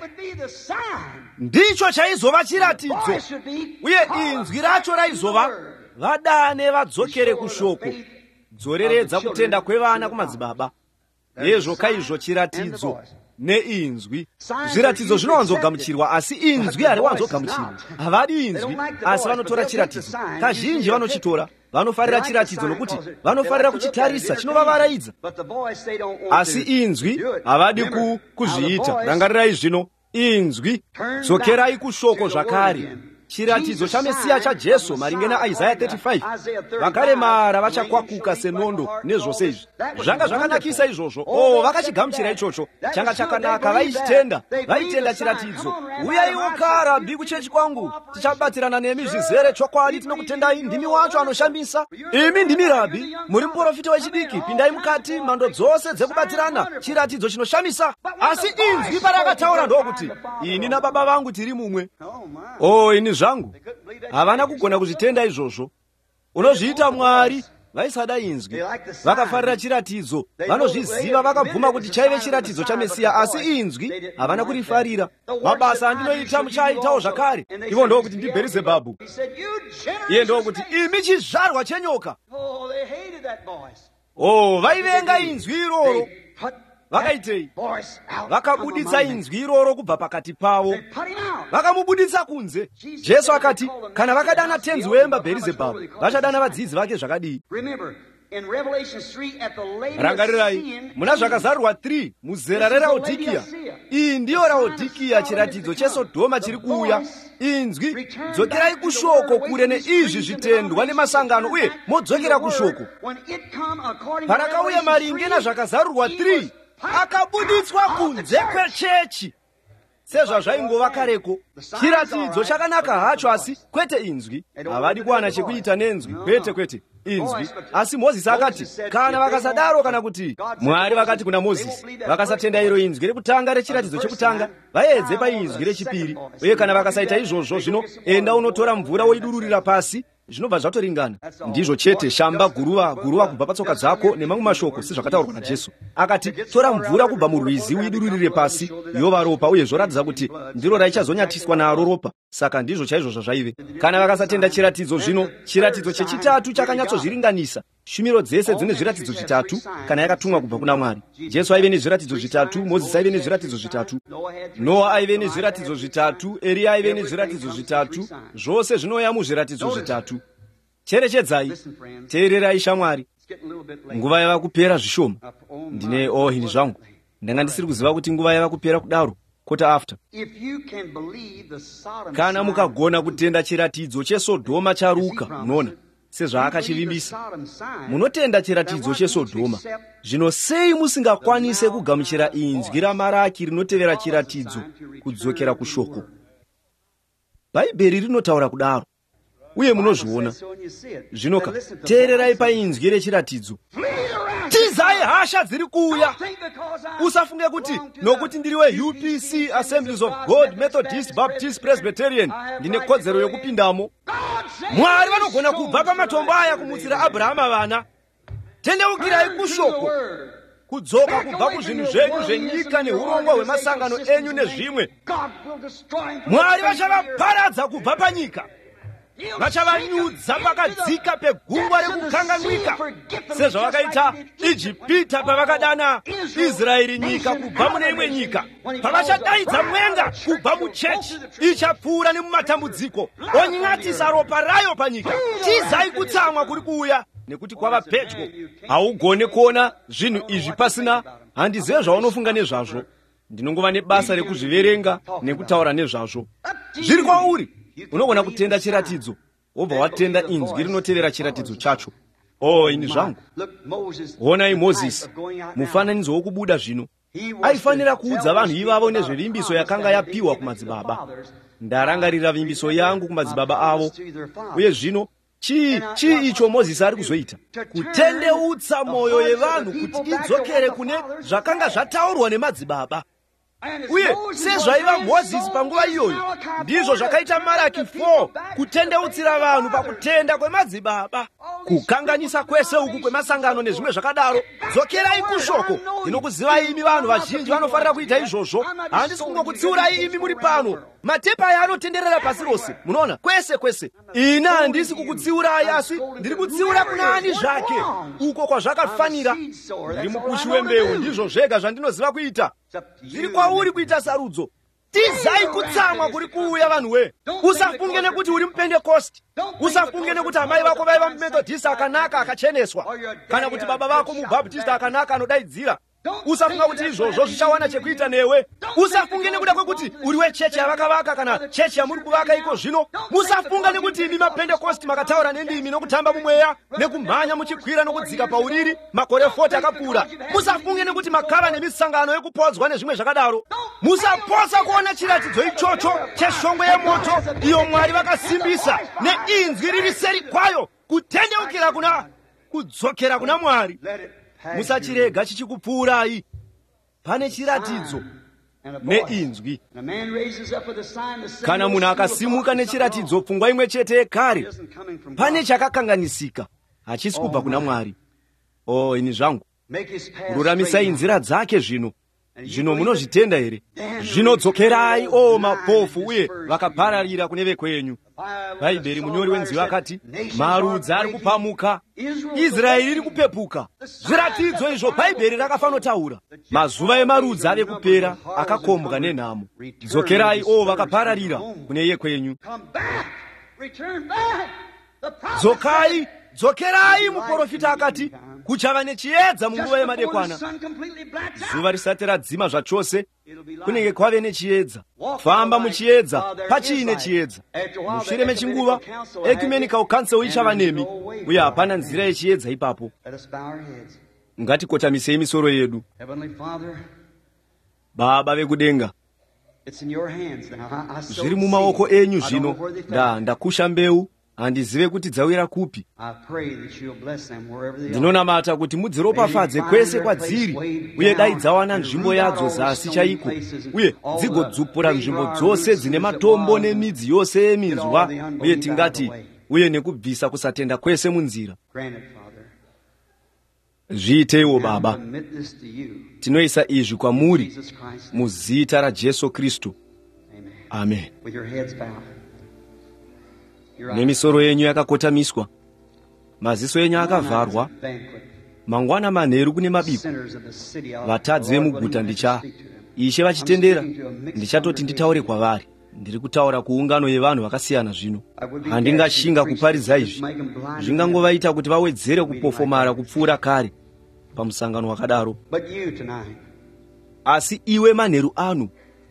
Ndicho chaizova chiratidzo, uye inzwi racho raizova vadane vadzokere kushoko, dzoreredza kutenda kwevana kumadzibaba. Yezvo kaizvo chiratidzo neinzwi. Zviratidzo zvinowanzogamuchirwa, asi inzwi hariwanzogamuchirwa. Havadi inzwi, asi vanotora chiratidzo. Kazhinji vanochitora, vanofarira chiratidzo nokuti vanofarira kuchitarisa chinovavaraidza, asi inzwi havadi kuzviita. Rangarirai zvino, inzwi, dzokerai kushoko zvakare. chiratidzo cha Mesiya cha Jesu maringe na Isaiah 35. Vakaremara vachakwakuka senondo nezvose izvi. Zvanga zvakanakisa izvozvo. Vakachigamuchira ichocho. Changa chakanaka, vaitenda chiratidzo. Uyai wokara Rabhi kuchechi kwangu, tichabatirana nemi zvizere chokwadi, tinokutendai, ndimi wacho anoshambisa. Imi ndimi Rabhi, muri muprofita wechidiki, pindai mukati mhando dzose dzekubatirana, chiratidzo chinoshamisa. Asi inzwi parakataura ndokuti, ini naBaba vangu tiri mumwe. Ini zvangu havana kugona kuzvitenda izvozvo. Unozviita Mwari. Vaisada inzwi, vakafarira chiratidzo, vanozviziva, vakabvuma kuti chaive chiratidzo cha Mesiya, asi inzwi havana kurifarira. Mabasa andinoita muchaitawo zvakare. Ivo ndokuti ndi Bherizebhabhu. Iye ndokuti imi chizvarwa chenyoka. Vaivenga inzwi iroro. Vakaitei? Vakabuditsa inzwi iroro kubva pakati pavo, vakamubuditsa kunze. Jesu akati kana vakadana tenzi wemba Bherizebhabhu, vachadana vadzidzi vake zvakadii? Rangarirai, muna zvakazarurwa 3 muzera reRaodhikiya. Iyi ndiyo Raodhikiya, chiratidzo cheSodhoma chiri kuuya. Inzwi, dzokerai kushoko kure neizvi zvitendwa nemasangano, uye modzokera kushoko. Parakauya maringe nazvakazarurwa 3, akabuditswa kunze kwechechi. Sezvazvaingova kareko. Chiratidzo chakanaka hacho, asi kwete inzwi. Havadi kuwana chekuita nenzwi, kwete inzwi. Asi Mozisi akati kana vakasadaro, kana kuti Mwari vakati kuna Mozisi, vakasatenda iro inzwi rekutanga rechiratidzo chekutanga, vaedze painzwi rechipiri. Uye kana vakasaita izvozvo, zvino enda unotora mvura woidururira pasi, zvinobva zvatoringana. Ndizvo chete, shamba guruva kubva patsoka dzako, nemamwe mashoko sezvakataurwa naJesu. Akati tora mvura kubva murwizi uidururire pasi, yova ropa, uye zvoratidza kuti ndiro raichazonyatiswa naro ropa. Saka ndizvo chaizvo zvazvaive. Kana vakasatenda chiratidzo, zvino chiratidzo chechitatu chakanyatsozviringanisa. Shumiro dzese dzine zviratidzo zvitatu kana yakatumwa kubva kuna Mwari. Jesu aive nezviratidzo zvitatu, Mozisi aive nezviratidzo zvitatu, Noa aive nezviratidzo zvitatu, Eria aive nezviratidzo zvitatu, zvose zvinouya muzviratidzo zvitatu. Cherechedzai, teererai shamwari. Nguva yava kupera zvishoma. Ndine ini zvangu. Ndanga ndisiri kuziva kuti nguva yava kupera kudaro. Quarter after. Kana mukagona kutenda chiratidzo cheSodhoma charuka, munoona sezvaakachivimbisa. Munotenda chiratidzo cheSodhoma. Zvino sei musingakwanise kugamuchira inzwi raMaraki rinotevera chiratidzo kudzokera kushoko? Bhaibheri rinotaura kudaro, uye munozviona. Zvinoka, teererai painzwi rechiratidzo. Tizai hasha dziri kuuya. Usafunge kuti nokuti ndiriwe UPC, Assemblies of God, Methodist, Baptist, Presbyterian, ndine kodzero yokupindamo. Mwari vanogona kubva pamatombo aya kumutsira Abrahama vana. Tendeukirai kushoko, kudzoka kubva kuzvinhu zvenyu zvenyika neurongwa hwemasangano enyu nezvimwe. Mwari vachavaparadza kubva panyika, vachavanyudza pakadzika pegungwa rekukanganwika, sezvavakaita Ijipita pavakadana Israeri nyika kubva mune imwe nyika. Pavachadaidza mwenga kubva muchechi, ichapfuura nemumatambudziko, onyatisa ropa rayo panyika. Tizai kutsamwa kuri kuuya, nekuti kwava pedyo. Haugone kuona zvinhu izvi pasina. Handizive zvaunofunga nezvazvo. Ndinongova nebasa rekuzviverenga nekutaura nezvazvo. Zviri kwauri. Unogona kutenda chiratidzo, wobva watenda inzwi rinotevera chiratidzo chacho. Ini zvangu. Honai Mozisi, mufananidzo wokubuda zvino. Aifanira kuudza vanhu ivavo nezvevimbiso yakanga yapiwa kumadzibaba. Ndarangarira vimbiso yangu kumadzibaba avo. Uye zvino chii icho Mozisi ari kuzoita? Kutendeutsa mwoyo yevanhu kuti idzokere kune zvakanga zvataurwa nemadzibaba. Uye sezvaiva Mozisi panguva iyoyo, ndizvo zvakaita Maraki 4, kutendeutsira vanhu pakutenda kwemadzibaba. Kukanganisa kwese uku kwemasangano nezvimwe zvakadaro, dzokerai kushoko. Ndinokuzivai imi vanhu vazhinji vanofarira kuita izvozvo. Handisi kungokutsiurai imi muri pano. Matepa aya anotenderera pasi rose, munoona, kwese. Ina handisi kukutsiurai, asi ndiri kutsiura kuna ani zvake, uko kwazvakafanira. Ndiri mukushi wembeu, ndizvo zvega zvandinoziva kuita. Zviri kwauri kuita sarudzo. Tizai kutsamwa kuri kuuya vanhuwe. Usafunge nekuti uri muPentecost. Usafunge nekuti amai vako vaiva muMethodist akanaka akacheneswa, kana kuti baba vako muBaptist akanaka anodaidzira. usafunga kuti izvozvo zvichawana chekuita newe. Usafunge nekuda kwekuti uri wechechi yavakavaka kana chechi yamuri kuvaka iko zvino. Musafunga nekuti imi mapentekosti makataura nendimi nokutamba mumweya nekumhanya muchikwira nokudzika pauriri makore 40 akapfuura. Musafunge nekuti makava nemisangano yekupodzwa nezvimwe zvakadaro. Musaposa kuona chiratidzo ichocho cheshongwe yemoto iyo Mwari vakasimbisa neinzwi riri seri kwayo kutendeukira kudzokera kuna Mwari. Musachirega chichikupfuurai. Pane chiratidzo neinzwi. Kana munhu akasimuka nechiratidzo pfungwa imwe chete yekare, pane chakakanganisika, hachisi kubva kuna Mwari. Ini zvangu, ruramisai nzira dzake zvino. Zvino munozvitenda here? Zvinodzokerai mapofu uye vakapararira kune vekwenyu. Bhaibheri munyori wenzivi akati, marudzi ari kupamuka, Israeri riri kupepuka. Zviratidzo izvo Bhaibheri rakafanotaura. Mazuva emarudzi ave kupera, akakombwa nenhamo. Dzokerai vakapararira kune yekwenyu. Dzokai, dzokerai. Muprofita akati, kuchava nechiedza munguva yemadekwana. Zuva risati radzima zvachose, kunenge kwave nechiedza. Famba muchiedza, pachiine chiedza. Mushure mechinguva, Ecumenical Council ichava nemi, uye hapana nzira yechiedza ipapo. Ngatikotamisei misoro yedu. Baba vekudenga, zviri mumaoko enyu zvino. Ndakusha mbeu, handizive kuti dzawira kupi. Ndinonamata kuti mudziropafadze kwese kwadziri, uye dai dzawana nzvimbo yadzo zasi chaiko, uye dzigodzupura nzvimbo dzose dzine matombo nemidzi yose yeminzwa, uye tingati, uye nekubvisa kusatenda kwese munzira. Zviiteiwo Baba. Tinoisa izvi kwamuri muzita raJesu Kristu. Amen. Nemisoro yenyu yakakotamiswa, maziso yenyu akavharwa, mangwana manheru kune mabiko. Vatadzi vemuguta Ishe vachitendera, ndichatoti nditaure kwavari. Ndiri kutaura kuungano yevanhu vakasiyana zvino. Handingashinga kuparidza izvi. Zvingangovaita kuti vawedzere kupofomara kupfuura kare pamusangano wakadaro. Asi iwe manheru anu,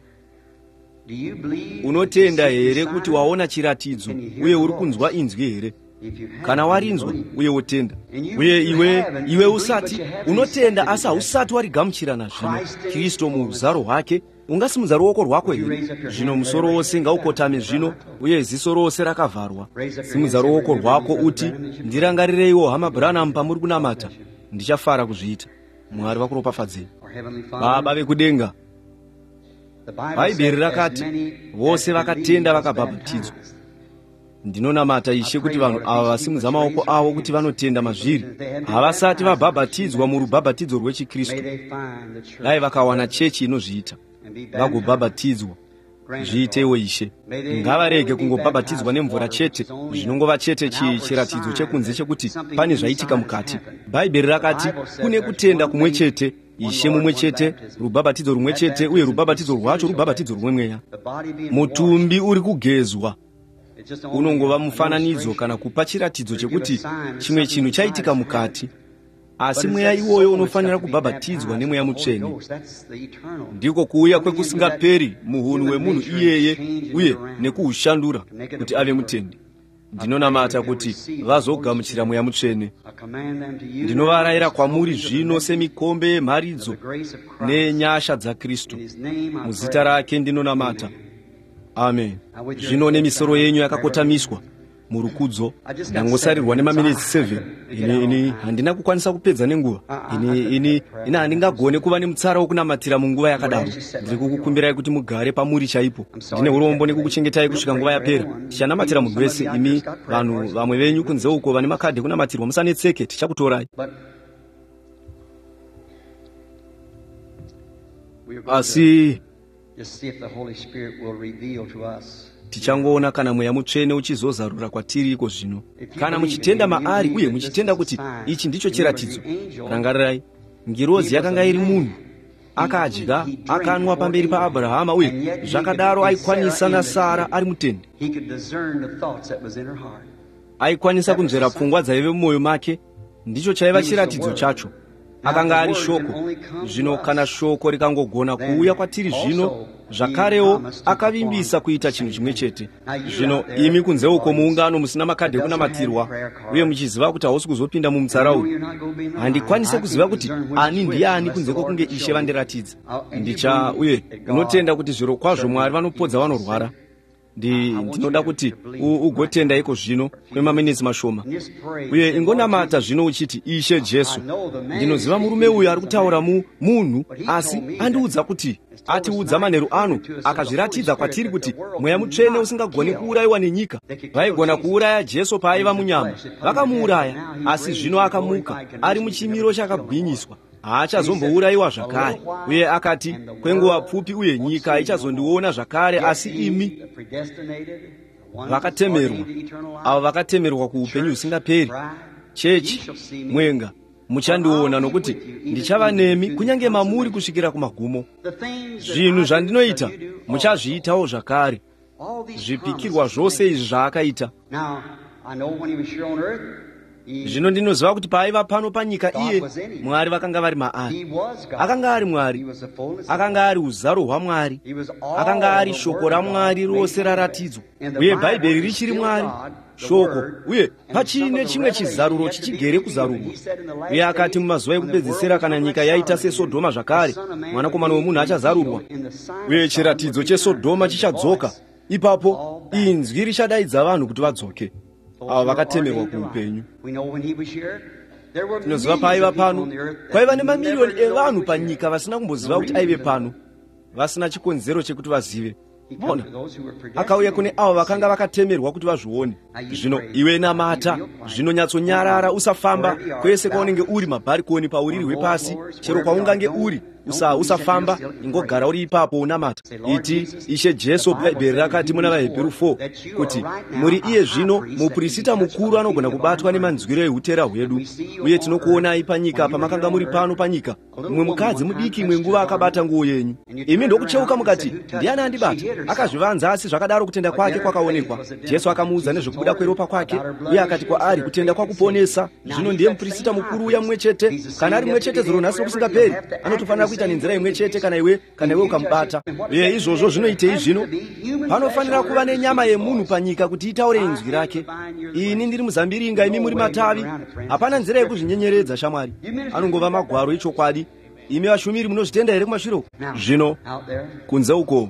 unotenda here kuti waona chiratidzo uye uri kunzwa inzwi here? Kana warinzwa uye wotenda, uye iwe usati unotenda asi hausati warigamuchira nazvino Kristu muzaro hwake, ungasimudza ruoko rwako here? Zvino musoro wose ngaukotame zvino, uye ziso rose rakavharwa. Simudza ruoko rwako uti, ndirangarireiwo hama Branham pamuri kunamata. Ndichafara kuzviita. Mwari vakuropafadzei. Baba vekudenga, Bhaibheri rakati vose vakatenda vakabhabhatidzwa. Ndinonamata Ishe kuti vanhu ava vasimudza maoko avo kuti vanotenda mazviri, havasati vabhabhatidzwa murubhabhatidzo rwechiKristu. Dai vakawana chechi inozviita, vagobhabhatidzwa. Zviitewo Ishe. Ngavarege kungobhabhatidzwa nemvura chete, zvinongova chete chiratidzo chekunze chekuti pane zvaitika mukati. Bhaibheri rakati kune kutenda kumwe chete, Ishe mumwe chete, rubhabhatidzo rumwe chete, uye rubhabhatidzo rwacho rubhabhatidzo rumwe mweya. Mutumbi uri kugezwa unongova mufananidzo kana kupa chiratidzo chekuti chimwe chinhu chaitika mukati, asi mweya iwoyo unofanira kubhabhatidzwa nemweya mutsvene. Ndiko kuuya kwekusingaperi muhunu wemunhu iyeye, uye nekuhushandura kuti ave mutendi. Ndinonamata kuti vazogamuchira mweya mutsvene. Ndinovarayira kwamuri zvino semikombe yemharidzo nenyasha dzaKristu. Muzita rake ndinonamata. Amen. Zvino nemisoro yenyu yakakotamiswa murukudzo, ndangosarirwa nemaminitsi 7. Ini handina kukwanisa kupedza nenguva. Ini handingagone kuva nemutsara wokunamatira munguva yakadaro. Ndiri kukukumbirai kuti mugare pamuri chaipo. Ndine urombo nekukuchengetai kusvika nguva yapera. Tichanamatira munhu wese. Imi vanhu vamwe venyu kunze uko vane makadhi ekunamatira, musanetseke, tichakutorai. Asi tichangoona kana mweya mutsvene uchizozarura kwatiri iko zvino. Kana muchitenda maari uye muchitenda kuti ichi ndicho chiratidzo, rangarirai, ngirozi yakanga iri munhu, akadya akanwa pamberi paAbhurahama, uye zvakadaro aikwanisa naSara ari mutende. Aikwanisa kunzvera pfungwa dzaive mumwoyo make. Ndicho chaiva chiratidzo chacho. akanga ari shoko. Zvino kana shoko rikangogona kuuya kwatiri zvino, zvakarewo akavimbisa kuita chinhu chimwe chete. Zvino imi kunze uko muungano musina makadhi ekunamatirwa uye muchiziva kuti hausi kuzopinda mumutsara uyu, handikwanise kuziva kuti ani ndiani kunze kwokunge Ishe vandiratidza. Uye unotenda kuti zviro kwazvo Mwari vanopodza vanorwara. Ndinoda kuti ugotenda iko zvino kwemaminitsi mashoma, uye ingonamata zvino uchiti, Ishe Jesu, ndinoziva murume uyu ari kutaura munhu, asi andiudza kuti atiudza manheru ano akazviratidza kwatiri kuti mweya mutsvene usingagoni kuurayiwa nenyika. Vaigona kuuraya Jesu paaiva munyama, vakamuuraya, asi zvino akamuka ari muchimiro chakagwinyiswa. Haachazombourayiwa zvakare. Uye akati, kwenguva pfupi uye nyika ichazondiona zvakare, asi imi vakatemerwa, avo vakatemerwa kuupenyu husingaperi, chechi, mwenga, muchandiona nokuti ndichava nemi kunyange mamuri kusvikira kumagumo. Zvinhu zvandinoita muchazviitawo zvakare, zvipikirwa zvose izvi zvaakaita. Zvino ndinoziva kuti paaiva pano panyika iye, Mwari vakanga vari maari. Akanga ari Mwari, akanga ari uzaro hwaMwari, akanga ari shoko raMwari rose raratidzwa. Uye Bhaibheri richiri Mwari, shoko, uye pachine chimwe chizaruro chichigere kuzarurwa. Uye akati mumazuva ekupedzisira kana nyika yaita seSodhoma zvakare, Mwanakomana womunhu achazarurwa. Uye chiratidzo cheSodhoma chichadzoka. Ipapo inzwi richadaidza vanhu kuti vadzoke, avo vakatemerwa kuupenyu. Tinoziva paaiva pano, kwaiva nemamiliyoni evanhu panyika vasina kumboziva kuti aive pano, vasina chikonzero chekuti vazive. Bona, akauya kune avo vakanga vakatemerwa kuti vazvione. Zvino iwe namata, zvinonyatsonyarara, usafamba kwese kwaunenge uri, mabharikoni pauriri hwepasi, chero kwaungange uri, usafamba, ingogara uri ipapo unamata. Iti, Ishe Jesu, Bhaibheri rakati muna vaHebheru 4 kuti muri iye zvino muprista mukuru anogona kubatwa nemanzwiro ehutera hwedu. Uye tinokuonai panyika pamakanga muri pano panyika, mumwe mukadzi mudiki imwe nguva akabata nguo yenyu. Imi ndokucheuka mukati, ndiani andibata? Akazvivanza, asi zvakadaro kutenda kwake kwakaonekwa. Jesu akamuudza nezvekubuda kweropa kwake, uye akati kwaari, kutenda kwakuponesa. Zvino ndiye muprista mukuru uya mumwe chete, kana ari mumwe chete zuro nhasi nokusingaperi, anotofanira kuita nenzira imwe chete kana iwe ukamubata. Uye izvozvo zvinoitei zvino? Panofanira kuva nenyama yemunhu panyika kuti itaure inzwi rake. Ini ndiri muzambiringa, imi muri matavi. Hapana nzira yekuzvinyenyeredza, shamwari. Anongova magwaro echokwadi. Imi vashumiri munozvitenda here kumashure? Zvino kunze uko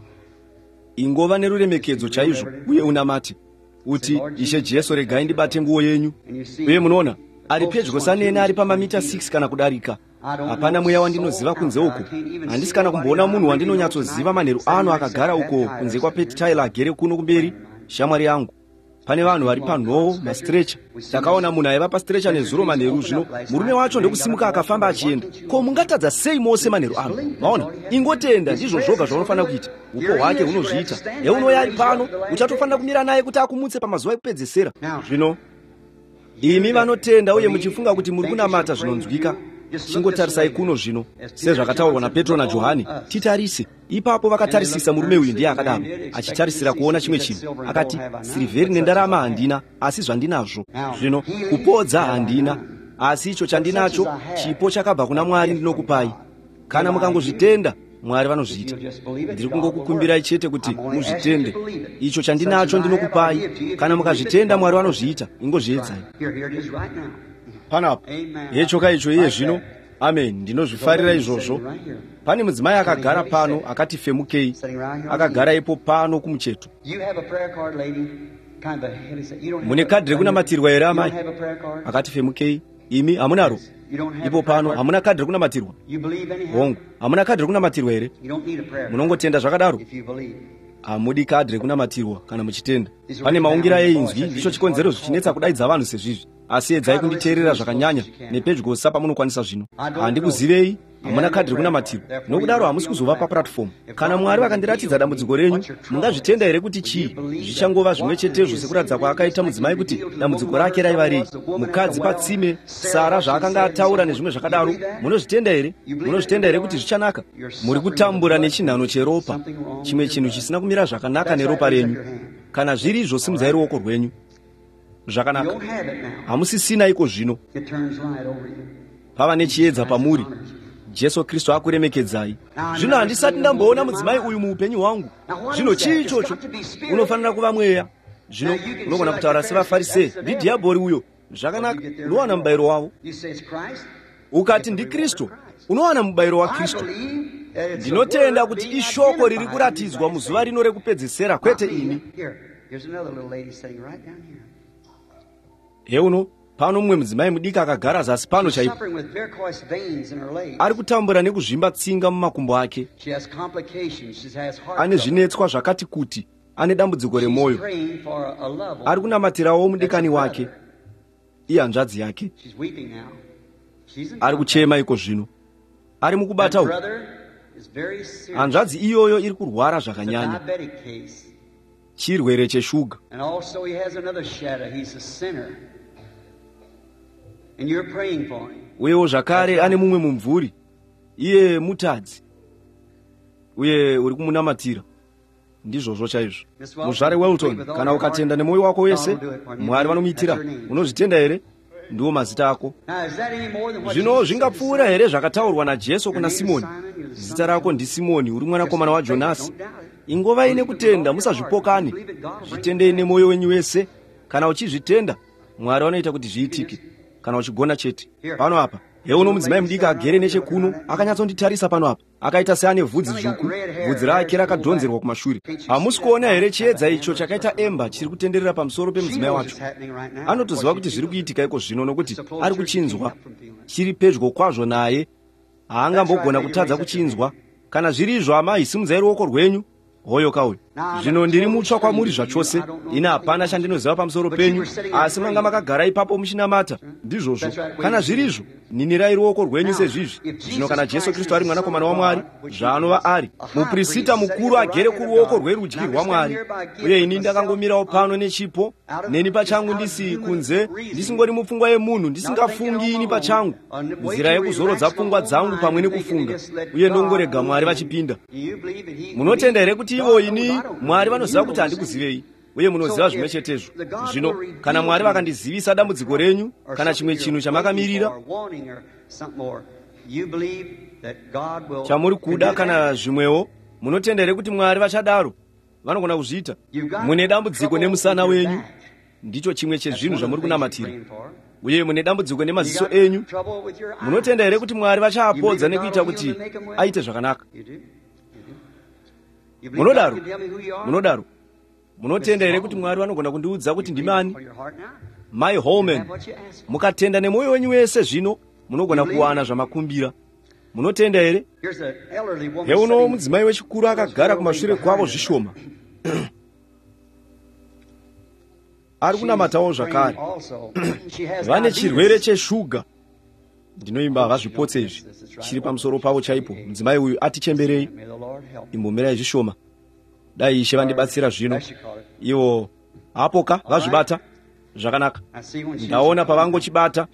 ingova neruremekedzo chaizvo, uye unamati uti, Ishe Jesu, regai ndibate nguo yenyu. Uye munoona ari pedyo sanene, ari pamamita 6 kana kudarika. Hapana mweya wandinoziva kunze uko. Handisi kana kumboona munhu wandinonyatsoziva manheru ano akagara uko kunze kwaPet Tyler agere kuno kumberi. Shamwari yangu, pane vanhu vari panhoo, mastrecha. Takaona munhu aiva pastrecha nezuro manheru, zvino murume wacho ndokusimuka akafamba achienda. Ko, mungatadza sei mose manheru ano? Maona, ingotenda, ndizvo zvoga zvaunofanira kuita. Upo hwake hunozviita. Heunoya ari pano, uchatofanira kumira naye kuti akumutse pamazuva ekupedzisira. Zvino imi vanotenda uye muchifunga kuti muri kunamata zvinonzwika, chingotarisai kuno zvino, sezvakataurwa naPetro naJohani, titarise. Ipapo vakatarisisa murume uyu, ndiye akadaro, achitarisira kuona chimwe chinhu. Akati, sirivheri nendarama handina, asi zvandinazvo. Zvino kupodza handina, asi icho chandinacho, chipo chakabva kuna Mwari ndinokupai. Kana mukangozvitenda, Mwari vanozviita. Ndiri kungokukumbirai chete kuti muzvitende. Icho chandinacho ndinokupai. Kana mukazvitenda, Mwari vanozviita. Ingozviedzai. Panapo yechoka icho iye zvino. Amen. Ndinozvifarira izvozvo. Pane mudzimai akagara pano akati femukei, akagara ipo pano kumucheto. Mune kadhi rekunamatirwa here amai? Akati femukei. Imi hamunaro? Ipo pano hamuna kadhi rekunamatirwa? Hongu, hamuna kadhi rekunamatirwa here? Munongotenda zvakadaro? Hamudi kadhi rekunamatirwa kana muchitenda. Pane maungira einzwi, ndicho chikonzero zvichinetsa kudaidza vanhu sezvizvi. Asi edzai kunditeerera zvakanyanya nepedyo sapamunokwanisa zvino. Handikuzivei, hamuna kadhi rekunamatirwa, nokudaro hamusi kuzova papuratifomu. Kana Mwari vakandiratidza dambudziko renyu, mungazvitenda here kuti chii? Zvichangova zvimwe chetezvo sekuratidza kwaakaita mudzimai kuti dambudziko rake raiva rei. Mukadzi patsime, Sara zvaakanga ataura nezvimwe zvakadaro. Munozvitenda here? Munozvitenda here kuti zvichanaka? Muri kutambura nechinhano cheropa, chimwe chinhu chisina kumira zvakanaka neropa renyu. Kana zviri izvo, simudzai ruoko rwenyu. Zvakanaka. Hamusisina iko zvino. pava nechiedza pamuri. Jesu Kristu akuremekedzai. Zvino handisati ndamboona mudzimai uyu muupenyu hwangu. Zvino chii ichocho? Unofanira kuva mweya. Zvino unogona kutaura sevaFarisei, ndidhiabhori uyo. Zvakanaka, unowana mubayiro wavo. Ukati ndikristu, unowana mubayiro waKristu. Ndinotenda kuti ishoko riri kuratidzwa muzuva rino rekupedzisira, kwete ini. Heuno, pano mumwe mudzimai mudiki akagara zasi pano chaipo. Ari kutambura nekuzvimba tsinga mumakumbo ake. Ane zvinetswa zvakati kuti. Ane dambudziko remwoyo. Ari kunamatirawo mudikani wake. Iye hanzvadzi yake. Ari kuchema iko zvino. Ari mukubata uku. Hanzvadzi iyoyo iri kurwara zvakanyanya. Chirwere cheshuga. Uyewo zvakare ane mumwe mumvuri. Iye mutadzi. Uye uri kumunamatira. Ndizvozvo chaizvo. Muzvare Welton, kana ukatenda nemwoyo wako wese, Mwari vanomuitira. Unozvitenda here? Ndiwo mazita ako. Zvino zvingapfuura here zvakataurwa naJesu kuna Simoni? Zita rako ndiSimoni, uri mwanakomana waJonasi. Ingova ine kutenda, musazvipokane. Zvitendei nemwoyo wenyu wese. Kana uchizvitenda, Mwari vanoita kuti zviitike. Kana uchigona chete. Pano apa, heuno mudzimai mudiki agere nechekuno, akanyatsonditarisa pano apa. Akaita seane vhudzi dzvuku, vhudzi rake rakadhonzerwa kumashure. Hamusi kuona here chiedza icho chakaita emba chiri kutenderera pamusoro pemudzimai wacho? Anotoziva kuti zviri kuitika iko zvino nokuti ari kuchinzwa. Chiri pedyo kwazvo naye. Haangambogona kutadza kuchinzwa. Kana zviri izvo, amai, simudzai ruoko rwenyu. Hoyo kauyo. Zvino ndiri mutsva kwamuri zvachose. Ina hapana chandinoziva pamusoro penyu, asi manga makagara ipapo muchinamata. Ndizvozvo. Kana zviri izvo, ninirai ruoko rwenyu sezvizvi. Zvino kana Jesu Kristu ari mwanakomana waMwari, zvaanova ari, muprista mukuru agere kuruoko rwerudyi rwaMwari. Uye ini ndakangomirawo pano nechipo, neni pachangu ndisi kunze, ndisingori mupfungwa yemunhu, ndisingafungi ini pachangu. Nzira yekuzorodza pfungwa dzangu pamwe nekufunga, uye ndongorega Mwari vachipinda. Munotenda here kuti ivo ini Mwari vanoziva kuti handikuzivei, uye munoziva zvimwe chetezvo. Zvino kana Mwari vakandizivisa dambudziko renyu kana chimwe chinhu chamakamirira, chamuri kuda kana zvimwewo, munotenda here kuti Mwari vachadaro vanogona kuzviita? Mune dambudziko nemusana wenyu, ndicho chimwe chezvinhu zvamuri kunamatira. Uye mune dambudziko nemaziso enyu, munotenda here kuti Mwari vachaapodza nekuita kuti aite zvakanaka? Munodaro. Munotenda here kuti Mwari vanogona kundiudza kuti ndimani? Mai Holman, mukatenda nemwoyo wenyu wese zvino, munogona kuwana zvamakumbira. Munotenda here? Heuno mudzimai wechikuru akagara kumashure kwavo zvishoma. Ari kunamatawo zvakare. Vane chirwere cheshuga. Ndinoimba havazvipotse izvi. Chiri pamusoro pavo chaipo. Mudzimai uyu atichemberei. Imbomirai zvishoma. Dai Ishe vandibatsira zvino. Ivo apoka vazvibata. Zvakanaka. Ndaona pavangochibata.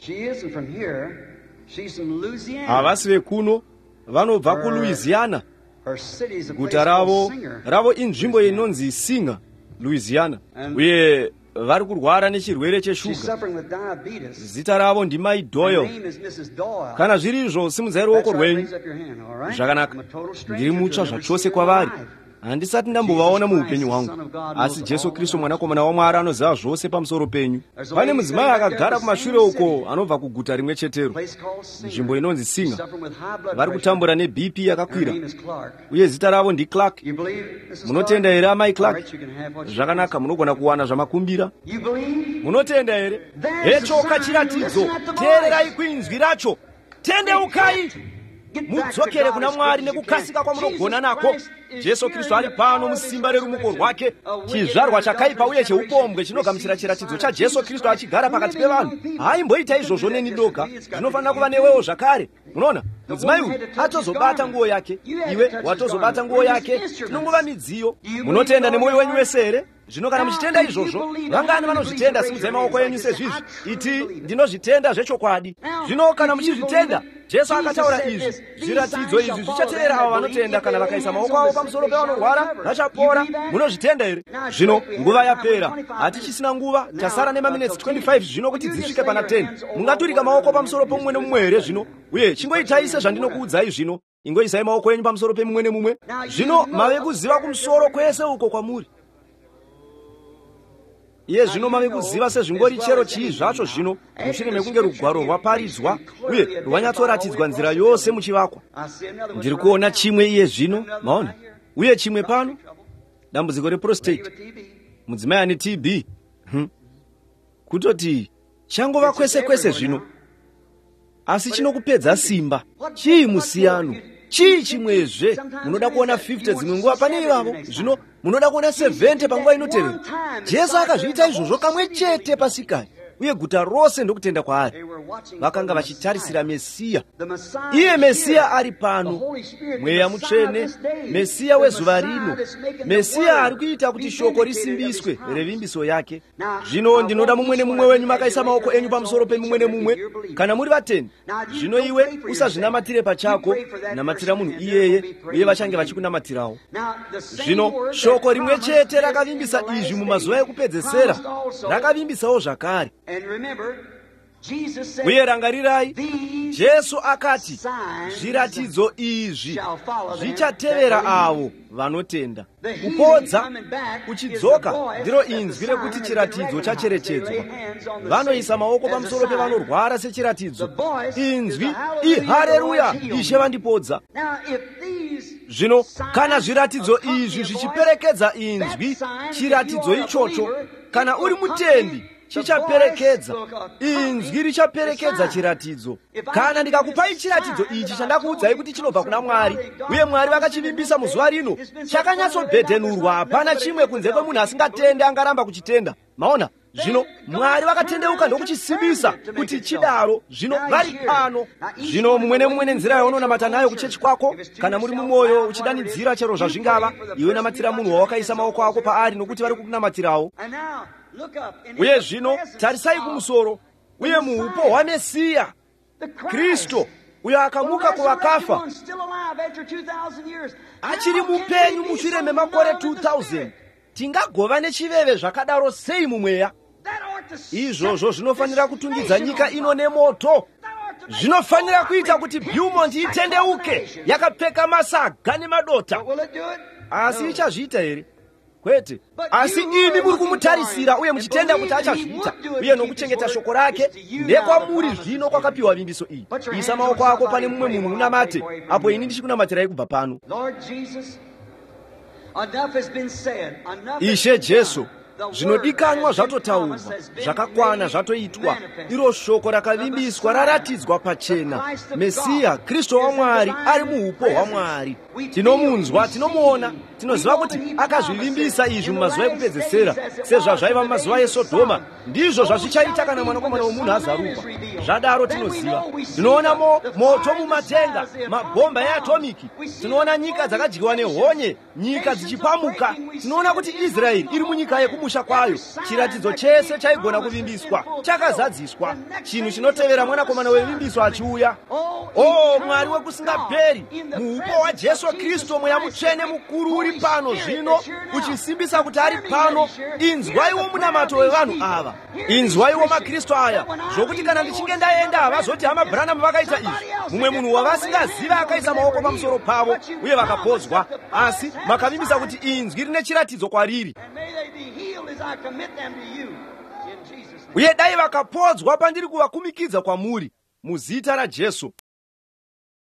Havasi vekuno, vanobva kuLouisiana. Guta ravo inzvimbo inonzi Singer, Louisiana. Uye vari kurwara nechirwere cheshuga. Zita ravo ndimai Doyle. Kana zviri izvo, simudzai ruoko rwenyu. Zvakanaka. Ndiri mutsva zvachose kwavari. Handisati ndambovaona muupenyu hwangu, asi Jesu Kristu mwanakomana waMwari anoziva zvose pamusoro penyu. Pane mudzimai akagara kumashure uko anobva kuguta rimwe chetero, nzvimbo inonzi Singer. Vari kutambura neBP yakakwira, uye zita ravo ndiClark. Munotenda here amai Clark? Zvakanaka, munogona kuwana zvamakumbira. Munotenda here? Hechoka chiratidzo, teererai kuinzwi racho. Tendeukai! Mudzokere kuna Mwari nekukasika kwamunogona nako. Jesu Kristu ari pano musimba reruoko rwake. Chizvarwa chakaipa uye cheupombwe chinogamuchira chiratidzo chaJesu Kristu achigara pakati pevanhu. Haimboita izvozvo neni doga, zvinofanira kuva newewo zvakare. Munoona, mudzimai uyu atozobata nguo yake, iwe watozobata nguo yake. Tinongova midziyo. Munotenda nemwoyo wenyu wese here? Zvino kana muchitenda izvozvo, vangani vanozvitenda? Simudzai maoko enyu sezvizvi. Iti ndinozvitenda zvechokwadi. Zvino kana muchizvitenda, Jesu akataura izvi, zviratidzo izvi zvichatevera ava vanotenda kana vakaisa maoko avo pamusoro pevanorwara vachapora. Munozvitenda here? Zvino nguva yapera, hatichisina nguva, tasara nemaminitsi 25 zvino kuti dzisvike pana 10. Mungaturika maoko pamusoro pomumwe nemumwe here zvino? Uye chingoitai sezvandinokuudzai zvino, ingoisai maoko enyu pamusoro pemumwe nemumwe. Zvino mave kuziva kumusoro kwese uko kwamuri. Iye zvino mave kuziva sezvingori chero chii zvacho zvino, mushure mekunge rugwaro rwaparidzwa uye rwanyatsoratidzwa nzira yose muchivakwa. Ndiri kuona chimwe iye zvino, maona, uye chimwe pano, dambudziko reprostate, mudzimai ane TB. Kutoti changova kwese kwese zvino, asi chinokupedza simba. Chii musiyano? Chii chimwezve? Munoda kuona 50 dzimwe nguva pane ivavo, zvino munoda kuona 70 panguva inotevera. Jesu akazviita izvozvo kamwe chete pasikari, uye guta rose ndokutenda kwaari. Vakanga vachitarisira Mesiya. Iye Mesiya ari pano, Mweya Mutsvene, Mesiya wezuva rino, Mesiya ari kuita kuti shoko risimbiswe revimbiso yake. Zvino ndinoda mumwe nemumwe wenyu makaisa maoko enyu pamusoro pemumwe nemumwe, kana muri vatendi. Zvino iwe usazvinamatire pachako, namatira munhu iyeye, uye vachange vachikunamatirawo. Zvino shoko rimwe chete rakavimbisa izvi mumazuva ekupedzesera, rakavimbisawo zvakare. Uye rangarirai, Jesu akati, zviratidzo izvi zvichatevera avo vanotenda. Kupodza, kuchidzoka, ndiro inzwi rekuti chiratidzo chacherechedzwa. Vanoisa maoko pamusoro pevanorwara sechiratidzo. Inzwi, ihaleluya, Ishe vandipodza. Zvino, kana zviratidzo izvi zvichiperekedza inzwi, chiratidzo ichocho, kana uri mutendi, chichaperekedza. Inzwi richaperekedza chiratidzo. Kana ndikakupai chiratidzo ichi chandakuudzai kuti chinobva kuna Mwari, uye Mwari vakachivimbisa muzuva rino, chakanyatsobhedhenurwa, hapana chimwe kunze kwemunhu asingatende angaramba kuchitenda. Maona? Zvino Mwari vakatendeuka ndokuchisimbisa kuti chidaro. Zvino vari pano. Zvino mumwe nemumwe nenzira yaunonamata nayo kuchechi kwako, kana muri mumwoyo uchidanidzira chero zvazvingava, iwe namatira munhu wawakaisa maoko ako paari nokuti vari kukunamatirawo. Uye zvino tarisai kumusoro, uye muupo hwaMesiya Kristo, uyo akamuka kuvakafa, achiri mupenyu mushure memakore 2000. Tingagova nechiveve zvakadaro sei mumweya? Izvozvo zvinofanira kutungidza nyika ino nemoto. Zvinofanira kuita kuti Beaumont itendeuke yakapfeka masaga nemadota. Asi ichazviita here? Kwete. Asi imi muri kumutarisira uye muchitenda kuti achazviita, uye nokuchengeta shoko rake, ndekwamuri zvino kwakapiwa vimbiso iyi. Isa maoko ako pane mumwe munhu unamate, apo ini ndichikunamatirai kubva pano. Ishe Jesu, zvinodikanwa zvatotaurwa, zvakakwana zvatoitwa. Iro shoko rakavimbiswa raratidzwa pachena. Mesiya, Kristo waMwari, ari muupo hwaMwari. Tinomunzwa, tinomuona, tinoziva kuti akazvivimbisa izvi mumazuva ekupedzesera, sezvazvaiva mumazuva eSodhoma. Ndizvo zvazvichaita kana mwanakomana womunhu azarurwa. Zvadaro tinoziva. Tinoona moto mumatenga, mabhomba eatomiki. Tinoona nyika dzakadyiwa nehonye, nyika dzichipamuka. Tinoona kuti Israeri iri munyika yekumusha kwayo. Chiratidzo chese chaigona kuvimbiswa chakazadziswa. Chinhu chinotevera mwanakomana wevimbiswa achiuya. O Mwari wekusingaperi, muupo hwaJesu Kristo, Mweya Mutsvene mukuru uri pano zvino, uchisimbisa kuti ari pano. Inzwaiwo munamato wevanhu ava, inzwaiwo maKristu aya, zvokuti kana ndichinge ndaenda havazoti hama Branham vakaita izvi. Mumwe munhu wavasingaziva akaisa maoko pamusoro pavo uye vakapodzwa, asi makavimbisa kuti inzwi rine chiratidzo kwariri. Uye dai vakapodzwa pandiri kuvakumikidza kwamuri, muzita raJesu.